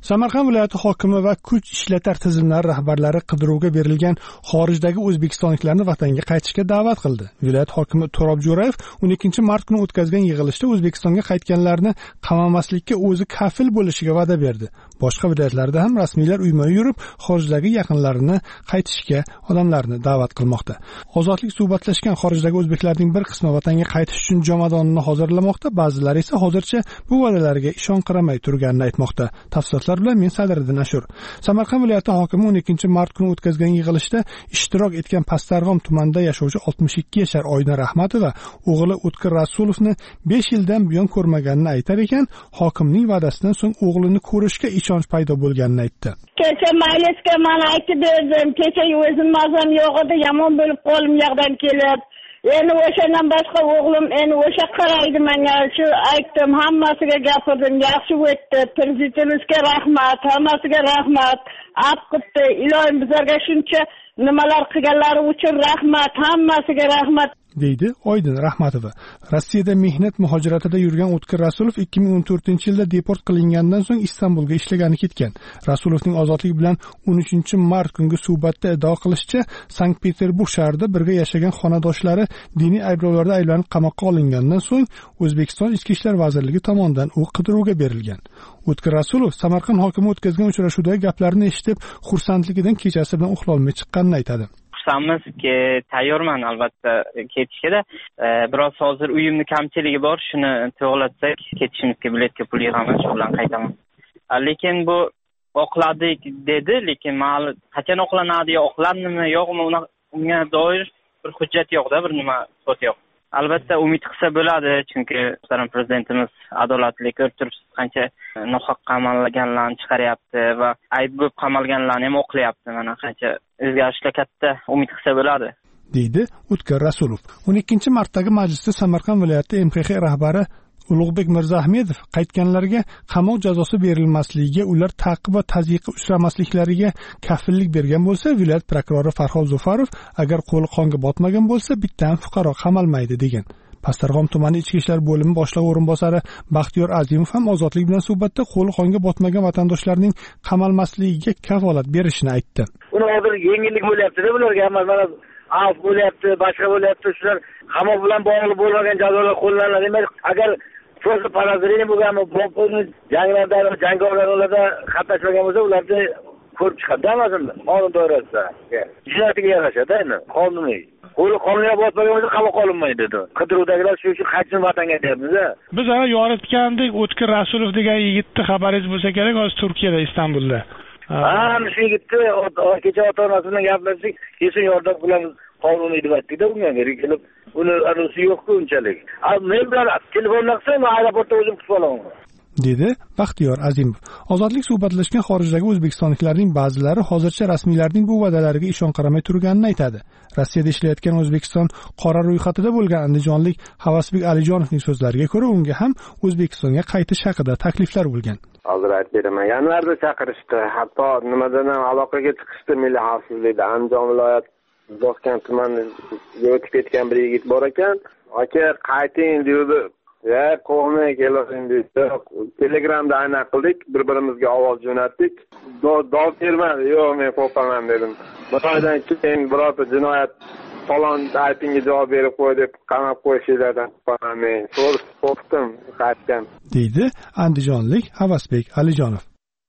Samarqand viloyati hokimi va kuch ishlatar tizimlari rahbarlari qidiruvga berilgan xorijdagi o'zbekistonliklarni vatanga qaytishga da'vat qildi. Viloyat hokimi To'rob Jo'rayev o'n ikkinchi mart kuni o'tkazgan yig'ilishda O'zbekistonga qaytganlarni qamamaslikka o'zi kafil bo'lishiga va'da berdi. Boshqa viloyatlarda ham rasmiylar uyma-uy yurib, xorijdagi yaqinlarini qaytishga odamlarni da'vat qilmoqda. Ozodlik suhbatlashgan xorijdagi o'zbeklarning bir qismi vatanga qaytish uchun jomadonni hozirlamoqda, ba'zilari esa hozircha bu va'dalarga ishonqiramay turganini aytmoqda. Tafsilotlar bilan men Sadriddin Ashur. Samarqand viloyati hokimi o'n ikkinchi mart kuni o'tkazgan yig'ilishda ishtirok etgan Pastarg'om tumanida yashovchi oltmish ikki yashar Oyna Rahmatova o'g'li O'tkir Rasulovni besh yildan buyon ko'rmaganini aytar ekan, hokimning va'dasidan so'ng o'g'lini ko'rishga ishonch paydo bo'lganini aytdi. Kecha maylisga men aytib berdim, kecha o'zim mazam yo'q edi, yomon bo'lib qoldim yoqdan kelib. Endi o'shandan boshqa o'g'lim endi o'sha qaraydi menga, shu aytdim, hammasiga gapirdim, yaxshi o'tdi, prezidentimizga rahmat, hammasiga rahmat. Abqibdi, ilohim bizlarga shuncha nimalar qilganlari uchun rahmat, hammasiga rahmat. deydi Oydin Rahmatova. Rossiyada mehnat muhojiratida yurgan O'tkir Rasulov ikki ming o'n to'rtinchi yilda deport qilingandan so'ng Istanbulga ishlagani ketgan. Rasulovning ozodlik bilan o'n uchinchi mart kungi suhbatda iddao qilishicha, Sankt-Peterburg shahrida birga yashagan xonadoshlari diniy ayblovlarda ayblanib qamoqqa olingandan so'ng O'zbekiston Ichki ishlar vazirligi tomonidan u qidiruvga berilgan. O'tkir Rasulov Samarqand hokimi o'tkazgan uchrashuvdagi gaplarni eshitib, xursandligidan kechasi bilan uxlolmay chiqqanini aytadi. Xursandmizki, tayyorman albatta ketishga. Biroz hozir uyimni kamchiligi bor, shuni to'g'latsak ketishimizga biletga pul yig'aman, shu bilan qaytaman. Lekin bu oqladik dedi, lekin men qachon oqlanadi, yo oqlandimi, yo'qmi, unga doir bir hujjat yo'q-da, bir nima isbot yo'q. Albatta umid qilsa bo'ladi, chunki muhtaram prezidentimiz adolatli ko'rib turibsiz, qancha nohaq qamalganlarni chiqaryapti va ayb bo'lib qamalganlarni ham oqlayapti. Mana qancha o'zgarishga katta umid qilsa bo'ladi, deydi O'tkir Rasulov. o'n ikkinchi martdagi majlisda Samarqand viloyati M X X rahbari Ulug'bek Mirzaahmedov qaytganlarga qamoq jazosi berilmasligiga, ular ta'qib va tazyiqqa uchramasliklariga kafillik bergan bo'lsa, viloyat prokurori Farhod Zufarov agar qo'li qonga botmagan bo'lsa, bitta ham fuqaro qamalmaydi degan. Pastarg'om tumani ichki ishlar bo'limi boshlig'i o'rinbosari Baxtiyor Azimov ham ozodlik bilan suhbatda qo'li qonga botmagan vatandoshlarning qamalmasligiga kafolat berishini aytdi. Uni hozir yengillik bo'lyapti-da bularga, mana af bo'lyapti, boshqa bo'lyapti, shular qamoq bilan bog'liq bo'lmagan jazolar qo'llanadi. Demak, agar So'zli parazrini bo'lganmi, bo'pini janglarda, jangovarlarda qatnashmagan bo'lsa, ularni ko'rib chiqadi, amazonda, qonun doirasida. Jinoyatga yarashadi, endi qonuniy. Qo'li qonunga botmagan bo'lsa, qamoq olinmaydi dedi. Qidiruvdagilar shu uchun qaytsin vatanga deyapmiz-a. Biz ana yoritgandek O'tkir Rasulov degan yigitni xabaringiz bo'lsa kerak, hozir Turkiyada, Istanbulda. Ha, shu yigitni kecha ota-onasi bilan gaplashdik, kesin yordam qilamiz. Qonuniy deb aytdik-da, unga kelib, uni arosi yo'q-ku unchalik. Men bilan telefonda qilsam, aeroportda o'zim kutib olaman, dedi Baxtiyor Azimov. Ozodlik suhbatlashgan xorijdagi o'zbekistonliklarning ba'zilari hozircha rasmiylarning bu va'dalariga ishonqiramay turganini aytadi. Rossiyada ishlayotgan O'zbekiston qora ro'yxatida bo'lgan andijonlik Havasbek Alijonovning so'zlariga ko'ra, unga ham O'zbekistonga qaytish haqida takliflar bo'lgan. Hozir aytib beraman. Yanvarda chaqirishdi, hatto nimadan ham aloqaga chiqishdi, milliy xavfsizlikda Andijon viloyati Bosgan tumaniga o'tib ketgan bir yigit bor ekan. Aka, qayting dedi. Ya, qo'may kelavering dedi. Telegramda aynan qildik, bir-birimizga ovoz jo'natdik. Dov bermadi. Yo'q, men qo'rqaman dedim. Bundan keyin birorta jinoyat falon aytingga javob berib qo'y deb qamab qo'yishlardan qo'rqaman men. Qo'rqdim, qaytgan, deydi andijonlik Havasbek Alijonov.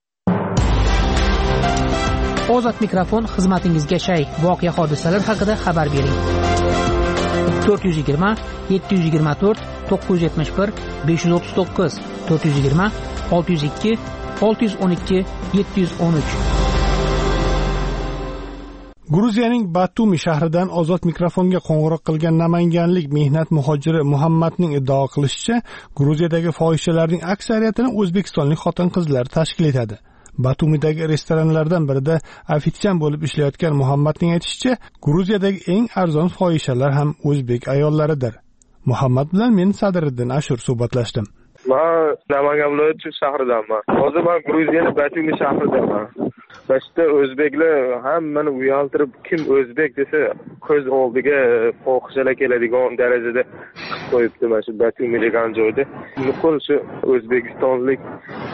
Ozod mikrofon xizmatingizga shay. Voqea hodisalar haqida xabar bering. to'rt yuz yigirma yetti yuz yigirma to'rt to'qqiz yuz yetmish bir besh yuz o'ttiz to'qqiz to'rt yuz yigirma olti yuz ikki olti yuz o'n ikki yetti yuz o'n uch. Gruziyaning Batumi shahridan ozod mikrofonga qo'ng'iroq qilgan namanganlik mehnat muhojiri Muhammadning iddao qilishicha, Gruziyadagi fohishalarning aksariyatini o'zbekistonlik xotin-qizlar tashkil etadi. Batumidagi restoranlardan birida ofitsiant bo'lib ishlayotgan Muhammadning aytishicha, Gruziyadagi eng arzon fohishalar ham o'zbek ayollaridir. Muhammad bilan men Sadriddin Ashur suhbatlashdim. Men Namangan viloyati shahridanman. Hozir men Gruziyaning Batumi shahridaman. Bashda o'zbeklar hammani uyaltirib, kim o'zbek desa, ko'z oldiga fohishalar keladigan darajada qilib qo'yibdi mana shu Batumi degan joyda. Nuqul shu o'zbekistonlik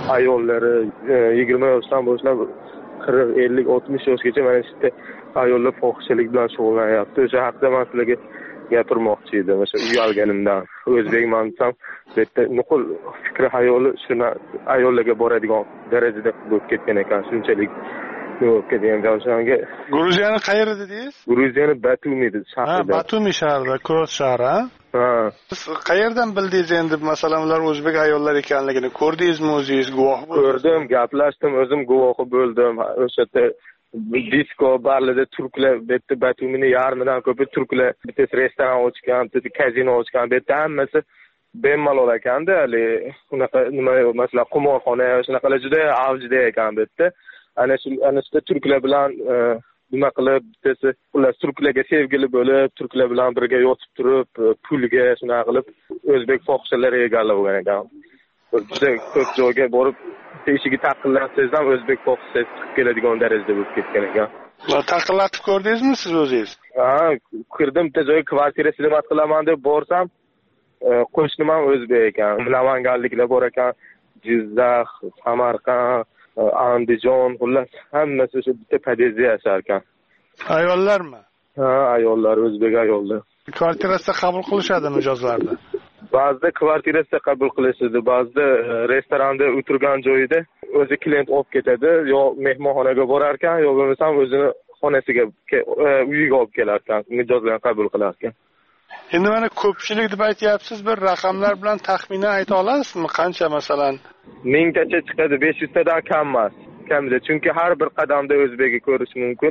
ayollari yigirma yoshdan boshlab qirq ellik oltmish yoshgacha mana shu yerda ayollar fohishalik bilan shug'ullanyapti. O'sha haqida man sizlarga gapirmoqchi edim. O'sha uyalganimdan o'zbekman desam bu yerda nuqul fikri hayoli shuna ayollarga boradigan darajada bo'lib ketgan ekan. Shunchalik bo'lib ketgan ekan. O'shanga Gruziyani qayerda dedingiz? Gruziyani Batumi shahrida. Ha, Batumi shahrida, Kurort shahri, ha? Ha. Siz qayerdan bildingiz endi masalan ular o'zbek ayollar ekanligini? Ko'rdingizmi o'zingiz, guvoh bo'ldingiz? Ko'rdim, gaplashdim, o'zim guvohi bo'ldim. O'sha yerda disko barlarda turklar, bu yerda Batumini yarmidan ko'pi turklar, bittasi restoran ochgan, bittasi kazino ochgan, bu yerda hammasi bemalol ekanda, hali unaqa nima masalan qimorxona, shunaqalar juda avjida ekan bu yerda. Ana shu ana shu turklar bilan nima qilib, bittasi ular turklarga sevgili bo'lib, turklar bilan birga yotib turib, pulga shunaqa qilib o'zbek fohishalari egallab olgan ekan. Juda ko'p joyga borib eshigi taqillatsangiz ham o'zbek fohishasi chiqib keladigan darajada bo'lib ketgan ekan. Taqillatib ko'rdingizmi siz o'zingiz? Ha, kirdim, bitta joyga kvartira xizmat qilaman deb borsam, qo'shnim ham o'zbek ekan. Namanganliklar bor ekan, Jizzax, Samarqand, Andijon, xullas hammasi o'sha bitta podyezdda yashar ekan. Ayollarmi? Ha, ayollar, o'zbek ayollar. Kvartirasida qabul qilishadi mijozlarni. Ba'zida kvartirasida qabul qilishadi, ba'zida restoranda o'tirgan joyida o'zi klient olib ketadi, yo mehmonxonaga borar ekan, yo bo'lmasam o'zini xonasiga, uyiga olib kelar ekan, mijozlarni qabul qilar ekan. Endi mana ko'pchilik deb aytyapsiz, bir raqamlar bilan taxminan ayta olasizmi? Qancha masalan? mingtacha chiqadi, besh yuztadan kam emas. Kamida, chunki har bir qadamda o'zbekni ko'rish mumkin.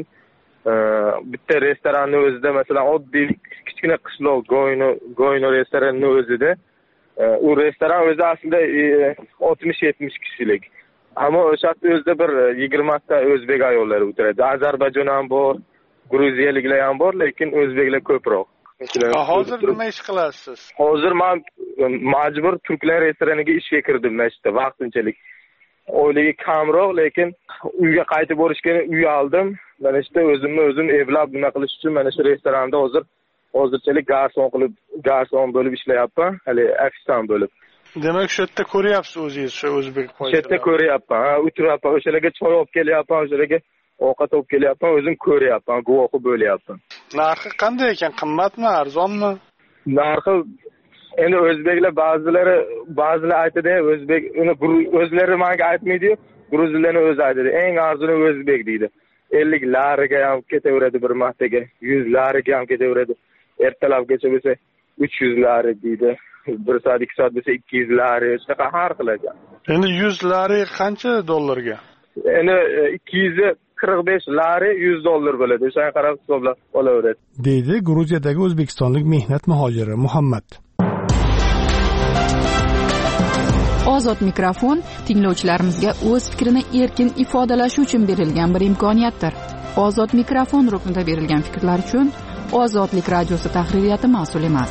Bitta restoranning o'zida masalan oddiy kichkina qishloq Goyno Goyno restoranining o'zida u restoran o'zi aslida oltmish yetmish kishilik. Ammo o'sha o'zida bir yigirma ta o'zbek ayollari o'tiradi. Ozarbayjon ham bor, gruziyaliklar ham bor, lekin o'zbeklar ko'proq. Hozir nima ish qilasiz? Hozir men majbur turklar restoraniga ishga kirdim mashta vaqtinchalik. Oyligi kamroq, lekin uyga qaytib borishga uy oldim. Mana işte o'zimni o'zim evlab nima qilish uchun mana shu restoranda hozir hozirchalik garson qilib, garson bo'lib ishlayapman, hali ofisdan bo'lib. Demak, shu yerda ko'ryapsiz o'zingiz shu o'zbek fohishalarni. Shu yerda ko'ryapman, ha, o'tiryapman, o'shalarga choy olib kelyapman, o'shalarga ovqat olib kelyapman, o'zim ko'ryapman, guvohi bo'lyapman. Narxi qanday ekan? Qimmatmi, arzonmi? Narxi endi o'zbeklar ba'zilari ba'zilar aytadi, o'zbek uni o'zlari menga aytmaydi-yu, gruzlarning o'zi aytadi. Eng arzoni o'zbek deydi. ellik lariga ham ketaveradi bir martaga, yuz lariga ham ketaveradi. Ertalabgacha bo'lsa uch yuz lari deydi. bir soat ikki soat bo'lsa ikki yuz lari, shunaqa har xil ekan. Endi yuz lari qancha dollarga? Endi ikki yuz qirq besh lari yuz dollar bo'ladi. O'shanga qarab hisoblab olaveradi. Deydi Gruziyadagi o'zbekistonlik mehnat muhojiri Muhammad. Ozod mikrofon tinglovchilarimizga o'z fikrini erkin ifodalashi uchun berilgan bir imkoniyatdir. Ozod mikrofon ruknida berilgan fikrlar uchun Ozodlik radiosi tahririyati mas'ul emas.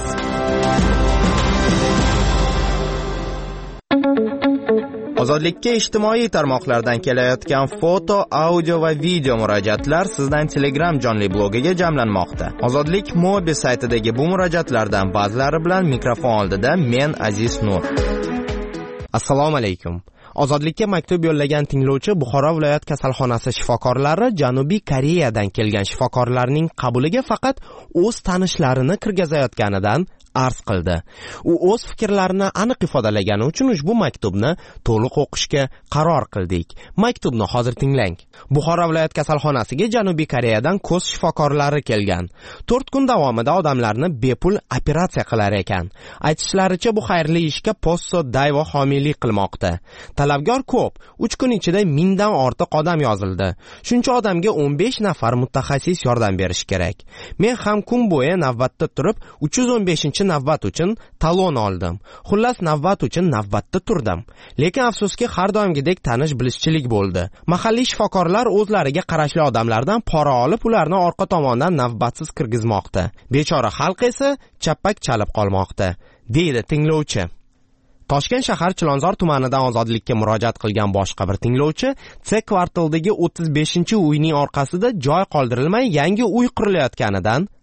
Ozodlikka ijtimoiy tarmoqlardan kelayotgan foto, audio va video murojaatlar sizdan Telegram jonli blogiga jamlanmoqda. Ozodlik mobil saytidagi bu murojaatlardan ba'zilari bilan mikrofon oldida men Aziz Nur. Assalomu alaykum. Ozodlikka maktub yo'llagan tinglovchi Buxoro viloyat kasalxonasi shifokorlari Janubiy Koreyadan kelgan shifokorlarning qabuliga faqat o'z tanishlarini kirgizayotganidan arz qildi. U o'z fikrlarini aniq ifodalagani uchun ushbu maktubni to'liq o'qishga qaror qildik. Maktubni hozir tinglang. Buxoro viloyat kasalxonasiga Janubiy Koreyadan ko'z shifokorlari kelgan. to'rt kun davomida odamlarni bepul operatsiya qilar ekan. Aytishlaricha bu xayrli ishga Posso Dayvo homiylik qilmoqda. Talabgor ko'p. uch kun ichida mingdan ortiq odam yozildi. Shuncha odamga o'n besh nafar mutaxassis yordam berish kerak. Men ham kun bo'yi navbatda turib uch yuz o'n beshinchi navbat uchun talon oldim. Xullas navbat uchun navbatda turdim. Lekin afsuski har doimgidek tanish bilishchilik bo'ldi. Mahalliy shifokorlar o'zlariga qarashli odamlardan pora olib, ularni orqa tomondan navbatsiz kirgizmoqda. Bechora xalq esa chappak chalib qolmoqda, deydi tinglovchi. Toshkent shahar Chilonzor tumanidan ozodlikka murojaat qilgan boshqa bir tinglovchi C kvartaldagi o'ttiz beshinchi uyning orqasida joy qoldirilmay yangi uy qurilayotganidan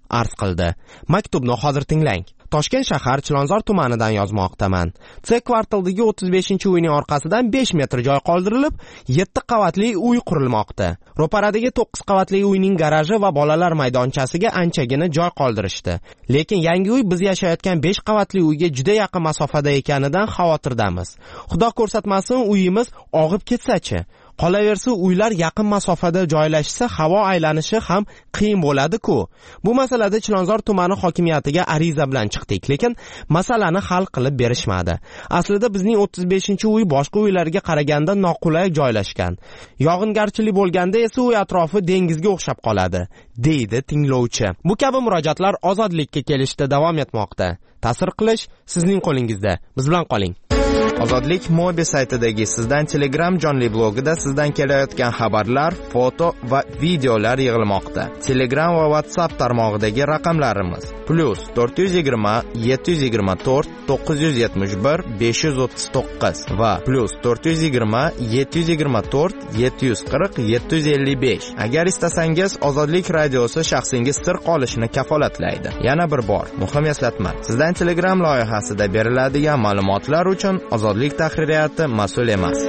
arz qildi. Maktubni hozir tinglang. Toshkent shahar Chilonzor tumanidan yozmoqdaman. C kvartaldagi o'ttiz beshinchi uyning orqasidan besh metr joy qoldirilib, yetti qavatli uy qurilmoqda. Ro'paradagi to'qqiz qavatli uyning garaji va bolalar maydonchasiga anchagina joy qoldirishdi. Lekin yangi uy biz yashayotgan besh qavatli uyga juda yaqin masofada ekanidan xavotirdamiz. Xudo ko'rsatmasin uyimiz og'ib ketsa-chi? Qolaversa uylar yaqin masofada joylashsa havo aylanishi ham qiyin bo'ladi-ku. Bu masalada Chilonzor tumani hokimiyatiga ariza bilan chiqdik, lekin masalani hal qilib berishmadi. Aslida bizning o'ttiz beshinchi uy boshqa uylarga qaraganda noqulay joylashgan. Yog'ingarchilik bo'lganda esa uy atrofi dengizga o'xshab qoladi, deydi tinglovchi. Bu kabi murojaatlar ozodlikka kelishda davom etmoqda. Ta'sir qilish sizning qo'lingizda. Biz bilan qoling. Ozodlik Mobi saytidagi sizdan Telegram jonli blogida sizdan kelayotgan xabarlar, foto va videolar yig'ilmoqda. Telegram va WhatsApp tarmog'idagi raqamlarimiz plus to'rt yuz yigirma yetti yuz yigirma to'rt to'qqiz yuz yetmish bir besh yuz o'ttiz to'qqiz va plus to'rt yuz yigirma yetti yuz yigirma to'rt yetti yuz qirq yetti yuz ellik besh. Agar istasangiz Ozodlik radiosi shaxsingiz sir qolishini kafolatlaydi. Yana bir bor muhim eslatma. Sizdan Telegram loyihasida beriladigan ma'lumotlar uchun Ozodlik tahririyati mas'ul emas.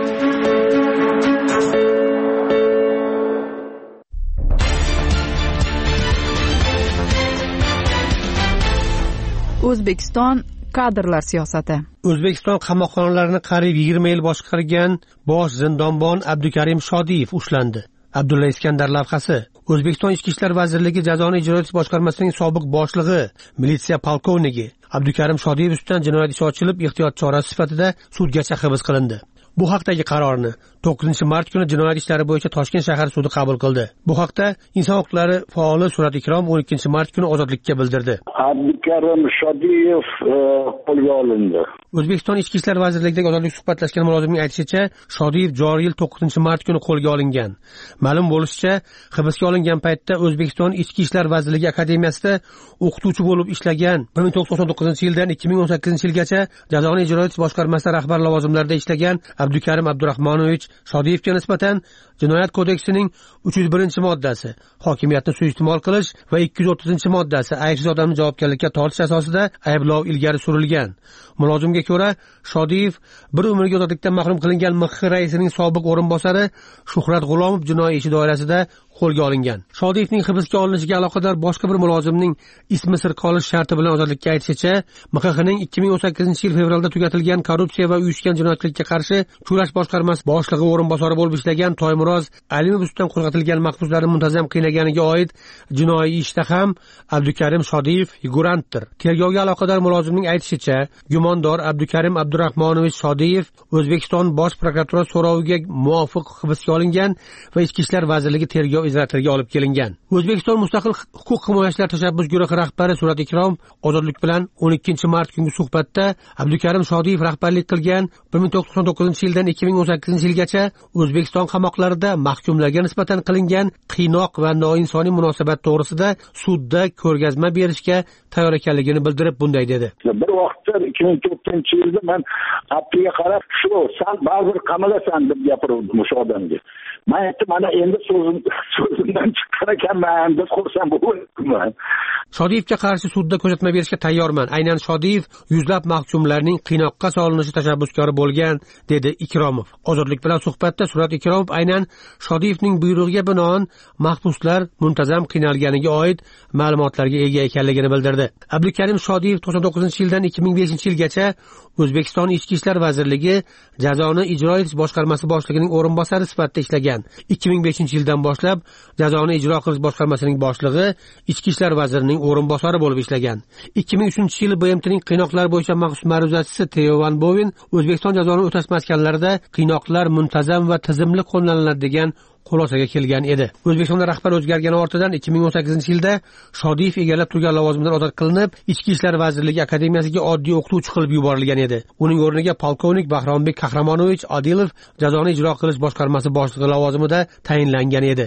O'zbekiston kadrlar siyosati. O'zbekiston qamoqxonalarini qariyb yigirma yil boshqargan bosh zindonbon Abdukarim Shodiyev ushlandi. Abdulla Iskandar lavhasi. O'zbekiston Ichki ishlar vazirligi jazoni ijro etish boshqarmasining sobiq boshlig'i, militsiya polkovniki Abdukarim Shodiyev ustidan jinoyat ishi ochilib, ehtiyot chorasi sifatida sudgacha hibs qilindi. Bu haqdagi qarorni to'qqizinchi mart kuni jinoyat ishlari bo'yicha Toshkent shahar sudi qabul qildi. Bu haqda inson huquqlari faoli Surat Ikrom o'n ikkinchi mart kuni Ozodlikka bildirdi. Abdukarim Shodiyev qo'lga olindi. O'zbekiston Ichki ishlar vazirligidagi ozodlik suhbatlashgan mulozimning aytishicha, Shodiyev joriy yil to'qqizinchi mart kuni qo'lga olingan. Ma'lum bo'lishicha, hibsga olingan paytda O'zbekiston Ichki ishlar vazirligi akademiyasida o'qituvchi bo'lib ishlagan. bir ming to'qqiz yuz to'qson to'qqizinchi yildan ikki ming o'n sakkizinchi yilgacha jazoni ijro etish boshqarmasida rahbar lavozimlarida ishlagan Abdukarim Abdurahmonovich Shodiyevga nisbatan Jinoyat kodeksining uch yuz birinchi moddasi hokimiyatni suiiste'mol qilish va ikki yuz o'ttizinchi moddasi aybsiz odamni javobgarlikka tortish asosida ayblov ilgari surilgan. Mulozimga ko'ra, Shodiyev bir umrga ozodlikdan mahrum qilingan M X raisining sobiq o'rinbosari Shuhrat G'ulomov jinoiy ishi doirasida qo'lga olingan. Shodiyevning hibsga olinishiga aloqador boshqa bir mulozimning ismi sir qolish sharti bilan ozodlikka aytishicha, M X ning ikki ming o'n sakkizinchi yil fevralda tugatilgan korrupsiya va uyushgan jinoyatlikka qarshi kurash boshqarmasi boshlig'i o'rinbosari bo'lib ishlagan Toymuroz Alimov ustidan qo'zg'atilgan mahbuslarni muntazam qiynaganiga oid jinoiy ishda ham Abdukarim Shodiyev figurantdir. Tergovga aloqador mulozimning aytishicha, gumondor Abdukarim Abdurahmonovich Shodiyev O'zbekiston Bosh prokuratura so'roviga muvofiq hibsga olingan va Ichki ishlar vazirligi tergov izolyatoriga olib kelingan. O'zbekiston Mustaqil huquq himoyachilar tashabbus guruhi rahbari Surat Ikrom Ozodlik bilan o'n ikkinchi mart kungi suhbatda Abdukarim Shodiyev rahbarlik qilgan bir ming to'qqiz yuz to'qson to'qqizinchi yildan ikki ming o'n sakkizinchi yilgacha O'zbekiston qamoqlarida mahkumlarga nisbatan qilingan qiynoq va noinsoniy munosabat to'g'risida sudda ko'rgazma berishga tayyor ekanligini bildirib bunday dedi. Bir vaqtda ikki ming to'rtinchi yilda men appiga qarab, shu san baribir qamalasan deb gapirdim o'sha odamga. Men aytdim, mana endi so'zim so'zimdan chiqqan ekanman deb xursand bo'ldim. Shodiyevga qarshi sudda ko'rsatma berishga tayyorman. Aynan Shodiyev yuzlab mahkumlarning qiynoqqa solinishi tashabbuskori bo'lgan, dedi Ikromov. Ozodlik bilan suhbatda Surat Ikromov aynan Shodiyevning buyrug'iga binoan mahbuslar muntazam qiynalganiga oid ma'lumotlarga ega ekanligini bildirdi. Abdukarim Shodiyev to'qson to'qqizinchi yildan ikki ming beshinchi yilgacha O'zbekiston Ichki ishlar vazirligi jazoni ijro etish boshqarmasi boshlig'ining o'rinbosari sifatida ishlagan. ikki ming beshinchi yildan boshlab jazoni ijro qilish boshqarmasining boshlig'i, Ichki ishlar vazirining o'rinbosari bo'lib ishlagan. ikki ming uchinchi yili B M Tning qiynoqlar bo'yicha maxsus ma'ruzachisi Theo Van Boven O'zbekiston jazoni o'tash maskanlarida qiynoqlar muntazam va tizimli qo'llaniladi degan xulosaga kelgan edi. O'zbekistonda rahbar o'zgargani ortidan ikki ming o'n sakkizinchi yilda Shodiyev egallab turgan lavozimidan ozod qilinib, Ichki ishlar vazirligi akademiyasiga oddiy o'qituvchi qilib yuborilgan edi. Uning o'rniga polkovnik Bahrombek Qahramonovich Odilov jazoni ijro qilish boshqarmasi boshlig'i lavozimida tayinlangan edi.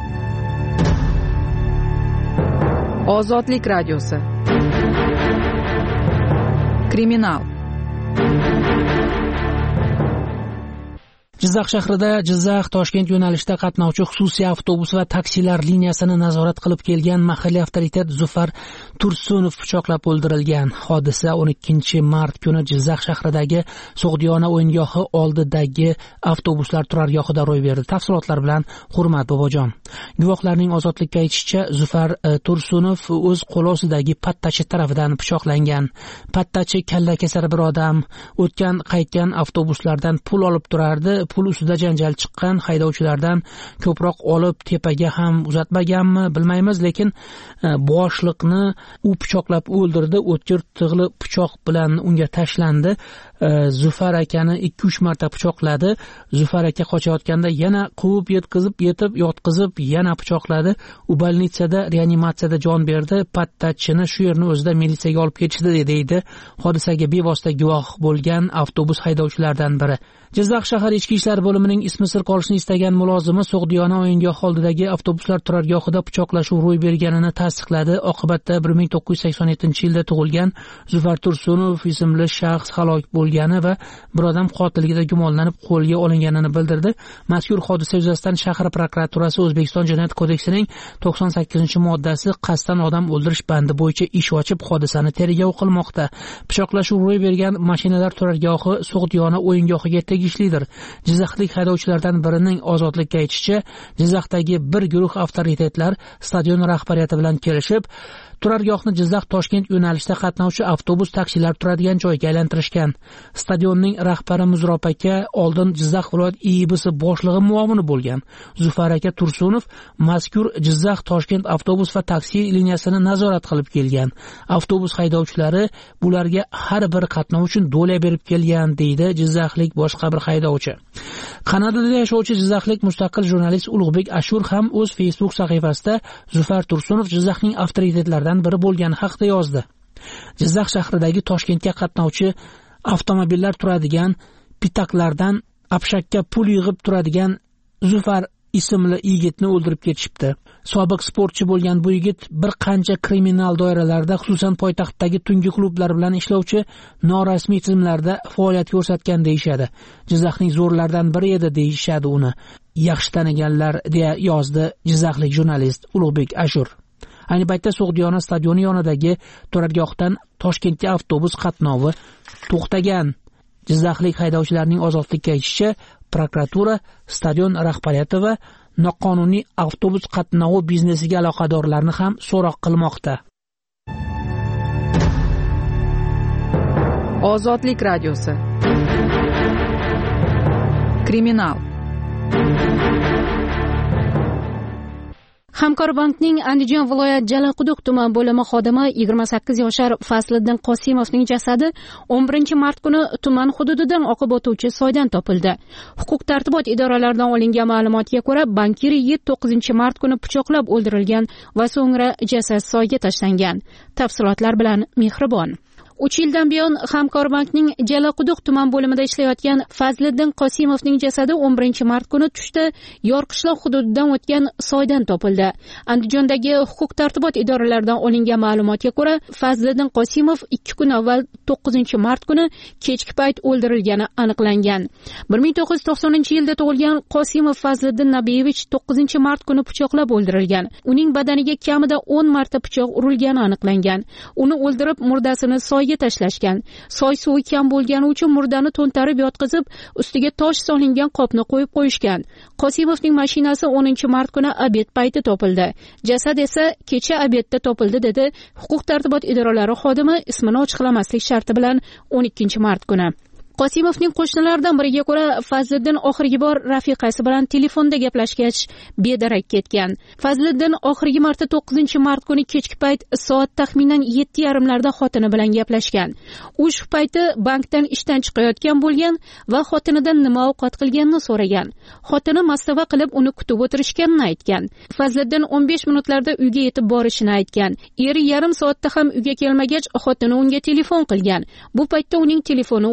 Ozodlik radiosi. Kriminal. Jizzax shahrida Jizzax Toshkent yo'nalishida qatnovchi xususiy avtobus va taksilar liniyasini nazorat qilib kelgan mahalliy avtoritet Zufar Tursunov pichoqlab o'ldirilgan. Hodisa o'n ikkinchi mart kuni Jizzax shahridagi So'g'diyona o'yingohi oldidagi avtobuslar turargohida ro'y berdi. Tafsilotlar bilan Hurmat Bobojon. Guvohlarning ozodlikka aytishicha, Zufar Tursunov o'z qo'l ostidagi pattachi tarafidan pichoqlangan. Pattachi kalla kesar bir odam, o'tgan qaytgan avtobuslardan pul olib turardi. Pul ustida janjal chiqqan, haydovchilardan ko'proq olib tepaga ham uzatmaganmi bilmaymiz, lekin boshliqni u pichoqlab o'ldirdi. O'tkir tig'li pichoq bilan unga tashlandi. Zufar akani ikki uch marta pichoqladi. Zufar aka qochayotganda yana quvib yetkazib, yetib yotqizib yana pichoqladi. U bolnitsada reanimatsiyada jon berdi. Pattachini shu yerni o'zida militsiyaga olib ketishdi deydi hodisaga bevosita guvoh bo'lgan avtobus haydovchilaridan biri. Jizzax shahar ichki ishlar bo'limining ismi sir qolishini istagan mulozimi So'g'diyona o'yingohi oldidagi avtobuslar turargohida pichoqlashuv ro'y berganini tasdiqladi. Oqibatda bir ming to'qqiz yuz sakson yettinchi yilda tug'ilgan Zufar Tursunov ismli shaxs halok bo'lgani va bir odam qotilligida gumonlanib qo'lga olinganini bildirdi. Mazkur hodisa yuzasidan shahar prokuraturasi O'zbekiston Jinoyat kodeksining to'qson sakkizinchi moddasi qasddan odam o'ldirish bandi bo'yicha ish ochib, hodisani tergov qilmoqda. Pichoqlashuv ro'y bergan mashinalar turargohi So'g'diyona o'yingohiga tegishlidir. Jizzaxlik haydovchilardan birining ozodlikka aytishicha, Jizzaxdagi bir guruh avtoritetlar stadion rahbariyati bilan kelishib, turargohni Jizzax Toshkent yo'nalishida qatnovchi avtobus taksilar turadigan joyga aylantirishgan. Stadionning rahbari Muzrob aka oldin Jizzax viloyat I I B'si boshlig'i muavini bo'lgan. Zufar aka Tursunov mazkur Jizzax Toshkent avtobus va taksi liniyasini nazorat qilib kelgan. Avtobus haydovchilari bularga har bir qatnov uchun do'la berib kelgan, deydi Jizzaxlik boshqa bir haydovchi. Kanadada yashovchi Jizzaxlik mustaqil jurnalist Ulug'bek Ashur ham o'z Facebook sahifasida Zufar Tursunov Jizzaxning avtoritetlaridan biri bo'lgani haqida yozdi. Jizzax shahridagi Toshkentga qatnovchi avtomobillar turadigan pitaklardan apshakka pul yig'ib turadigan Zufar ismli yigitni o'ldirib ketishibdi. Sobiq sportchi bo'lgan bu yigit bir qancha kriminal doiralarda, xususan poytaxtdagi tungi klublar bilan ishlovchi norasmiy tizimlarda faoliyat ko'rsatgan deyishadi. Jizzaxning zo'rlaridan biri edi deyishadi uni. Yaxshi taniganlar, deya yozdi jizzaxlik jurnalist Ulug'bek Ashur. Ayni paytda So'g'diyona stadioni yonidagi turargohdan Toshkentga avtobus qatnovi to'xtagan. Jizzaxlik haydovchilarning ozodlikka aytishicha, prokuratura stadion rahbariyati va noqonuniy avtobus qatnovi biznesiga aloqadorlarni ham so'roq qilmoqda. Ozodlik radiosi. Kriminal. Hamkorbankning Andijon viloyat Jalaquduq tuman bo'limi xodimi yigirma sakkiz yoshar Fasliddin Qosimovning jasadi o'n birinchi mart kuni tuman hududidan oqib o'tuvchi soydan topildi. Huquq tartibot idoralaridan olingan ma'lumotga ko'ra, bankir yigit to'qqizinchi mart kuni pichoqlab o'ldirilgan va so'ngra jasad soyga tashlangan. Tafsilotlar bilan Mehribon. uch yildan buyon Hamkorbankning Jalaquduq tuman bo'limida ishlayotgan Fazliddin Qosimovning jasadi o'n birinchi mart kuni tushda Yorqishloq hududidan o'tgan soydan topildi. Andijondagi huquq tartibot idoralaridan olingan ma'lumotga ko'ra, Fazliddin Qosimov ikki kun avval to'qqizinchi mart kuni kechki payt o'ldirilgani aniqlangan. bir ming to'qqiz yuz to'qsoninchi yilda tug'ilgan Qosimov Fazliddin Nabiyevich to'qqizinchi mart kuni pichoqlab o'ldirilgan. Uning badaniga kamida o'n marta pichoq urilgani aniqlangan. Uni o'ldirib murdasini soyga tashlashgan. Soy suvi kam bo'lgani uchun murdani to'ntarib yotqizib, ustiga tosh solingan qopni qo'yib qo'yishgan. Qosimovning mashinasi o'ninchi mart kuni obed payti topildi. Jasad esa kecha obedda topildi, dedi huquq tartibot idoralari xodimi ismini ochiqlamaslik sharti bilan o'n ikkinchi mart kuni. Qosimovning qo'shnilaridan biriga ko'ra, Fazliddin oxirgi bor rafiqasi bilan telefonda gaplashgach bedarak ketgan. Fazliddin oxirgi marta to'qqizinchi mart kuni kechki payt soat taxminan yetti yarim larda xotini bilan gaplashgan. U shu payti bankdan ishdan chiqayotgan bo'lgan va xotinidan nima ovqat qilganini so'ragan. Xotini mastava qilib uni kutib o'tirishganini aytgan. Fazliddin o'n besh minutlarda uyga yetib borishini aytgan. Eri yarim soatda ham uyga kelmagach, xotini unga telefon qilgan. Bu paytda uning telefoni o'chiq bo'lgan.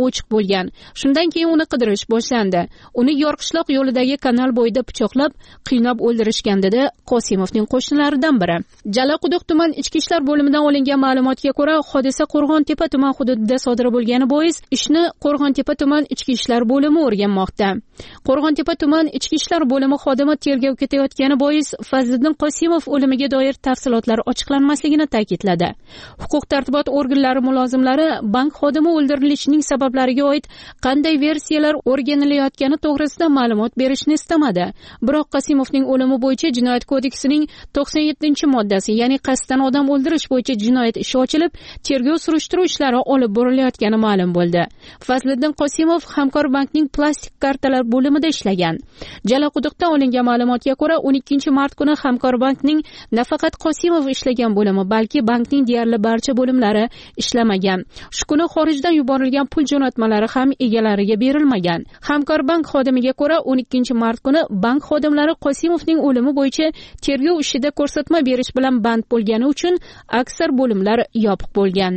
bo'lgan. Shundan keyin uni qidirish boshlandi. Uni Yorqishloq yo'lidagi kanal bo'yida pichoqlab, qiynab o'ldirishgan dedi Qosimovning qo'shnilaridan biri. Jalaquduq tuman ichki ishlar bo'limidan olingan ma'lumotga ko'ra, hodisa Qo'rg'ontepa tuman hududida sodir bo'lgani bois ishni Qo'rg'ontepa tuman ichki ishlar bo'limi o'rganmoqda. Qo'rg'ontepa tuman ichki ishlar bo'limi xodimi tergov ketayotgani bois Fazliddin Qosimov o'limiga doir tafsilotlar ochiqlanmasligini ta'kidladi. Huquq tartibot organlari mulozimlari bank xodimi o'ldirilishining sabablariga oid qanday versiyalar o'rganilayotgani to'g'risida ma'lumot berishni istamadi. Biroq Qosimovning o'limi bo'yicha Jinoyat kodeksining to'qson yettinchi moddasi, ya'ni qasddan odam o'ldirish bo'yicha jinoyat ishi ochilib, tergov surishtiruv ishlari olib borilayotgani ma'lum bo'ldi. Fazliddin Qosimov Hamkor bankning plastik kartalar bo'limida ishlagan. Jalaquduqda olingan ma'lumotga ko'ra, o'n ikkinchi mart kuni Hamkor bankning nafaqat Qosimov ishlagan bo'limi, balki bankning deyarli barcha bo'limlari ishlamagan. Shu kuni xorijdan yuborilgan pul jo'natmalari ham egalariga berilmagan. Hamkor bank xodimiga ko'ra, o'n ikkinchi mart kuni bank xodimlari Qosimovning o'limi bo'yicha tergov ishida ko'rsatma berish bilan band bo'lgani uchun aksar bo'limlar yopiq bo'lgan.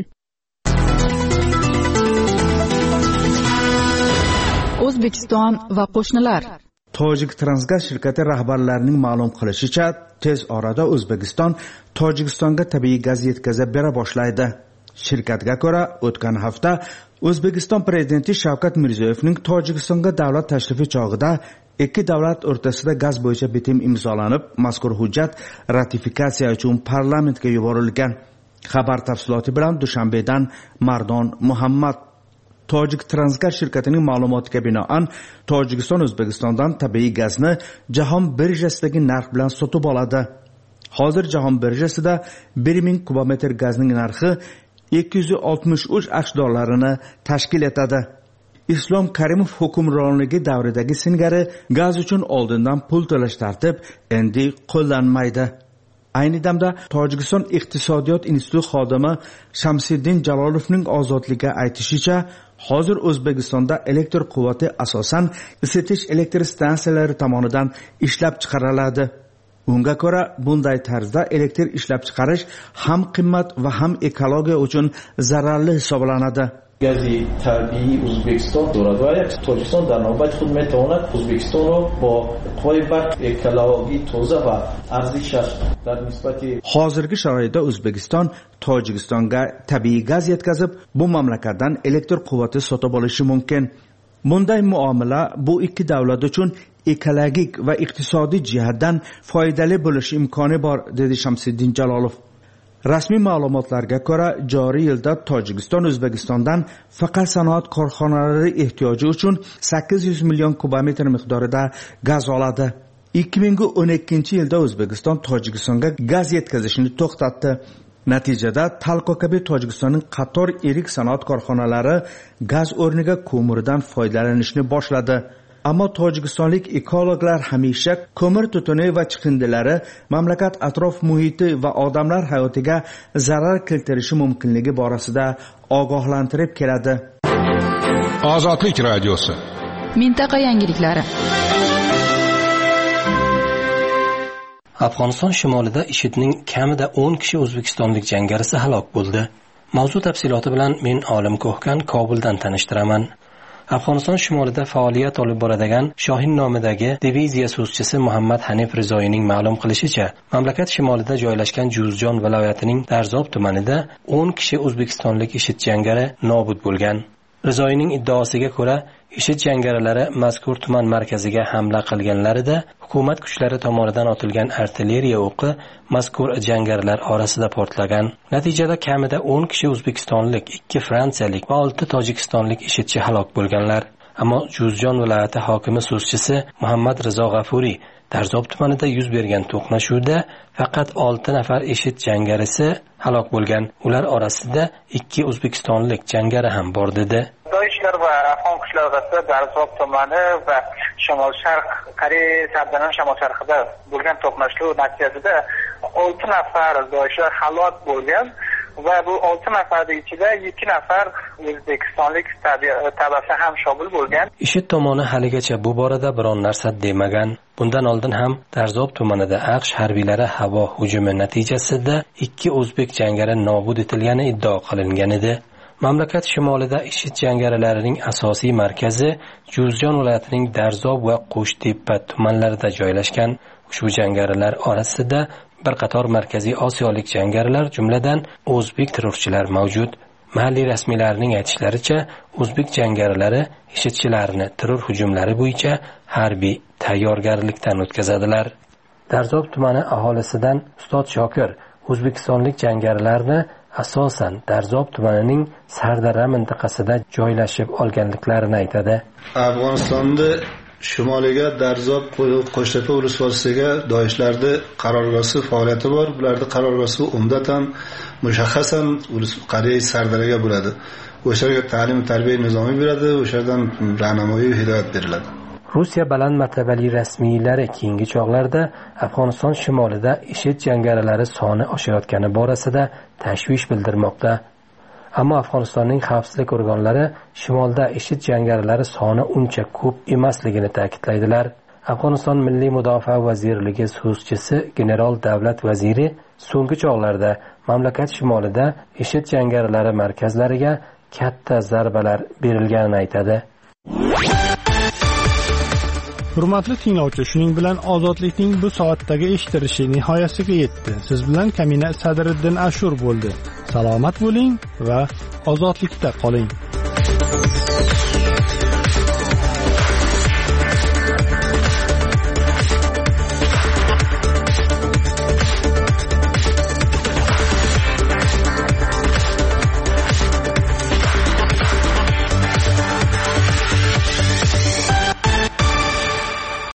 O'zbekiston va qo'shnilar. Tojik Transgaz shirkati rahbarlarining ma'lum qilishicha, tez orada O'zbekiston Tojikistonga tabiiy gaz yetkazib bera boshlaydi. Shirkatga ko'ra, o'tgan hafta O'zbekiston prezidenti Shavkat Mirziyoyevning Tojikistonga davlat tashrifi chog'ida ikki davlat o'rtasida gaz bo'yicha bitim imzolanib, mazkur hujjat ratifikatsiya uchun parlamentga yuborilgan. Xabar tafsiloti bilan Dushanbedan Mardon Muhammad. Tojik Transgaz shirkatining ma'lumotiga binoan, Tojikiston O'zbekistondan tabiiy gazni jahon birjasidagi narx bilan sotib oladi. Hozir jahon birjasida bir ming kubometr gazning narxi ikki yuz oltmish uch aqsh dollarini tashkil etadi. Islom Karimov hukmronligi davridagi singari gaz uchun oldindan pul to'lash tartib endi qo'llanmaydi. Ayni damda Tojikiston iqtisodiyot instituti xodimi Shamsiddin Jalolovning ozodlikka aytishicha, hozir O'zbekistonda elektr quvvati asosan isitish elektr stansiyalari tomonidan ishlab chiqariladi. Unga ko'ra, bunday tarzda elektr ishlab chiqarish ham qimmat va ham ekologiya uchun zararli hisoblanadi. гази табиии O'zbekiston дорад ва Tojikiston дар навбати худ метавонад O'zbekistonро бо қувваи барқ экологии тоза ва арзишаш дар нисбати hozirgi sharoitda O'zbekiston Tojikistonga tabiiy gaz yetkazib, bu mamlakatdan elektr quvvati sotib olishi mumkin. Bunday muomala bu ikki davlat uchun ekologik va iqtisodiy jihatdan foydali bo'lishi imkoni bor, dedi Shamsiddin Jalolov. Rasmiy ma'lumotlarga ko'ra, joriy yilda Tojikiston O'zbekistondan faqat sanoat korxonalari ehtiyoji uchun sakkiz yuz million kubometr miqdorida gaz oladi. ikki ming o'n ikkinchi yilda O'zbekiston Tojikistonga gaz yetkazishni to'xtatdi. Natijada Talco kabi Tojikistonning qator yirik sanoat korxonalari gaz o'rniga ko'mirdan foydalanishni boshladi. Ammo tojikistonlik ekologlar hamisha ko'mir tutuni va chiqindilari mamlakat atrof muhiti va odamlar hayotiga zarar keltirishi mumkinligi borasida ogohlantirib keladi. Ozodlik radiosi. Mintaqa yangiliklari. Afg'oniston shimolida IShIDning kamida o'n kishi o'zbekistonlik jangarisi halok bo'ldi. Mavzu tafsiloti bilan men Olim Ko'hkan Kobuldan tanishtiraman. Afg'oniston shimolida faoliyat olib boradigan Shohin nomidagi diviziya so'zchisi Muhammad Hanif Rizoyning ma'lum qilishicha, mamlakat shimolida joylashgan Juzjon viloyatining Darzob tumanida o'n kishi o'zbekistonlik IShID jangari nobud bo'lgan. Rizoyning iddaosiga ko'ra, IShID jangarilari mazkur tuman markaziga hamla qilganlarida hukumat kuchlari tomonidan otilgan artilleriya o'qi mazkur jangarilar orasida portlagan. Natijada kamida o'n kishi o'zbekistonlik, ikki fransiyalik va olti tojikistonlik IShIDchi halok bo'lganlar. Ammo Juzjon viloyati hokimi so'zchisi Muhammad Rizo G'afuriy Darzob tumanida yuz bergan to'qnashuvda faqat olti nafar IShID jangarisi halok bo'lgan. Ular orasida ikki o'zbekistonlik jangari ham bor dedi. Doishlar va afg'on kuchlari orasida Darzob tumani va Shimol Sharq Koreya sardanon shimol sharqida bo'lgan to'qnashuv natijasida olti nafar doishlar halok bo'lgan va bu olti nafarning ichida ikki nafar o'zbekistonlik tabaqasi ham shomil bo'lgan. IShID tomoni haligacha bu borada biron narsa demagan. Bundan oldin ham Darzob tumanida AQSh harbiylari havo hujumi natijasida ikki o'zbek jangari nobud etilgani iddao qilingan edi. mamlakat shimolida IShID jangarilarining asosiy markazi Juzjon viloyatining Darzob va Qo'shtepa tumanlarida joylashgan. Ushbu jangarilar orasida bir qator markaziy osiyolik jangarilar, jumladan o'zbek terrorchilar mavjud. Mahalliy rasmiylarning aytishlaricha, o'zbek jangarilari IShIDchilarni terror hujumlari bo'yicha harbiy tayyorgarlikdan o'tkazadilar. Darzob tumani aholisidan Ustod Shokir o'zbekistonlik jangarilarni asosan Darzob tumanining Sardara mintaqasida joylashib olganliklarini aytadi. Afg'onistonda shimoliga Darzob Qo'shtepa ulushvosiga doishlarning qarorgohi faoliyati bor. Bularning qarorgohi umdatan mushaxxasan qariy Sardaraga bo'ladi. O'sha yerga ta'lim tarbiya nizomi beradi, o'sha yerdan rahnamoyi va hidoyat beriladi. Rossiya baland martabali rasmiylari keyingi chog'larda Afg'oniston shimolida IShID jangarilari soni oshayotgani borasida tashvish bildirmoqda. Ammo Afg'onistonning xavfsizlik organlari shimolda IShID jangarilari soni uncha ko'p emasligini ta'kidlaydilar. Afg'oniston Milliy mudofaa vazirligi so'zchisi general davlat vaziri so'nggi chog'larda mamlakat shimolida IShID jangarilari markazlariga katta zarbalar berilganini aytadi. Hurmatli tinglovchi, shuning bilan ozodlikning bu soatdagi eshittirishi nihoyasiga yetdi. Siz bilan Kamina Sadriddin Ashur bo'ldi. Salomat bo'ling va ozodlikda qoling.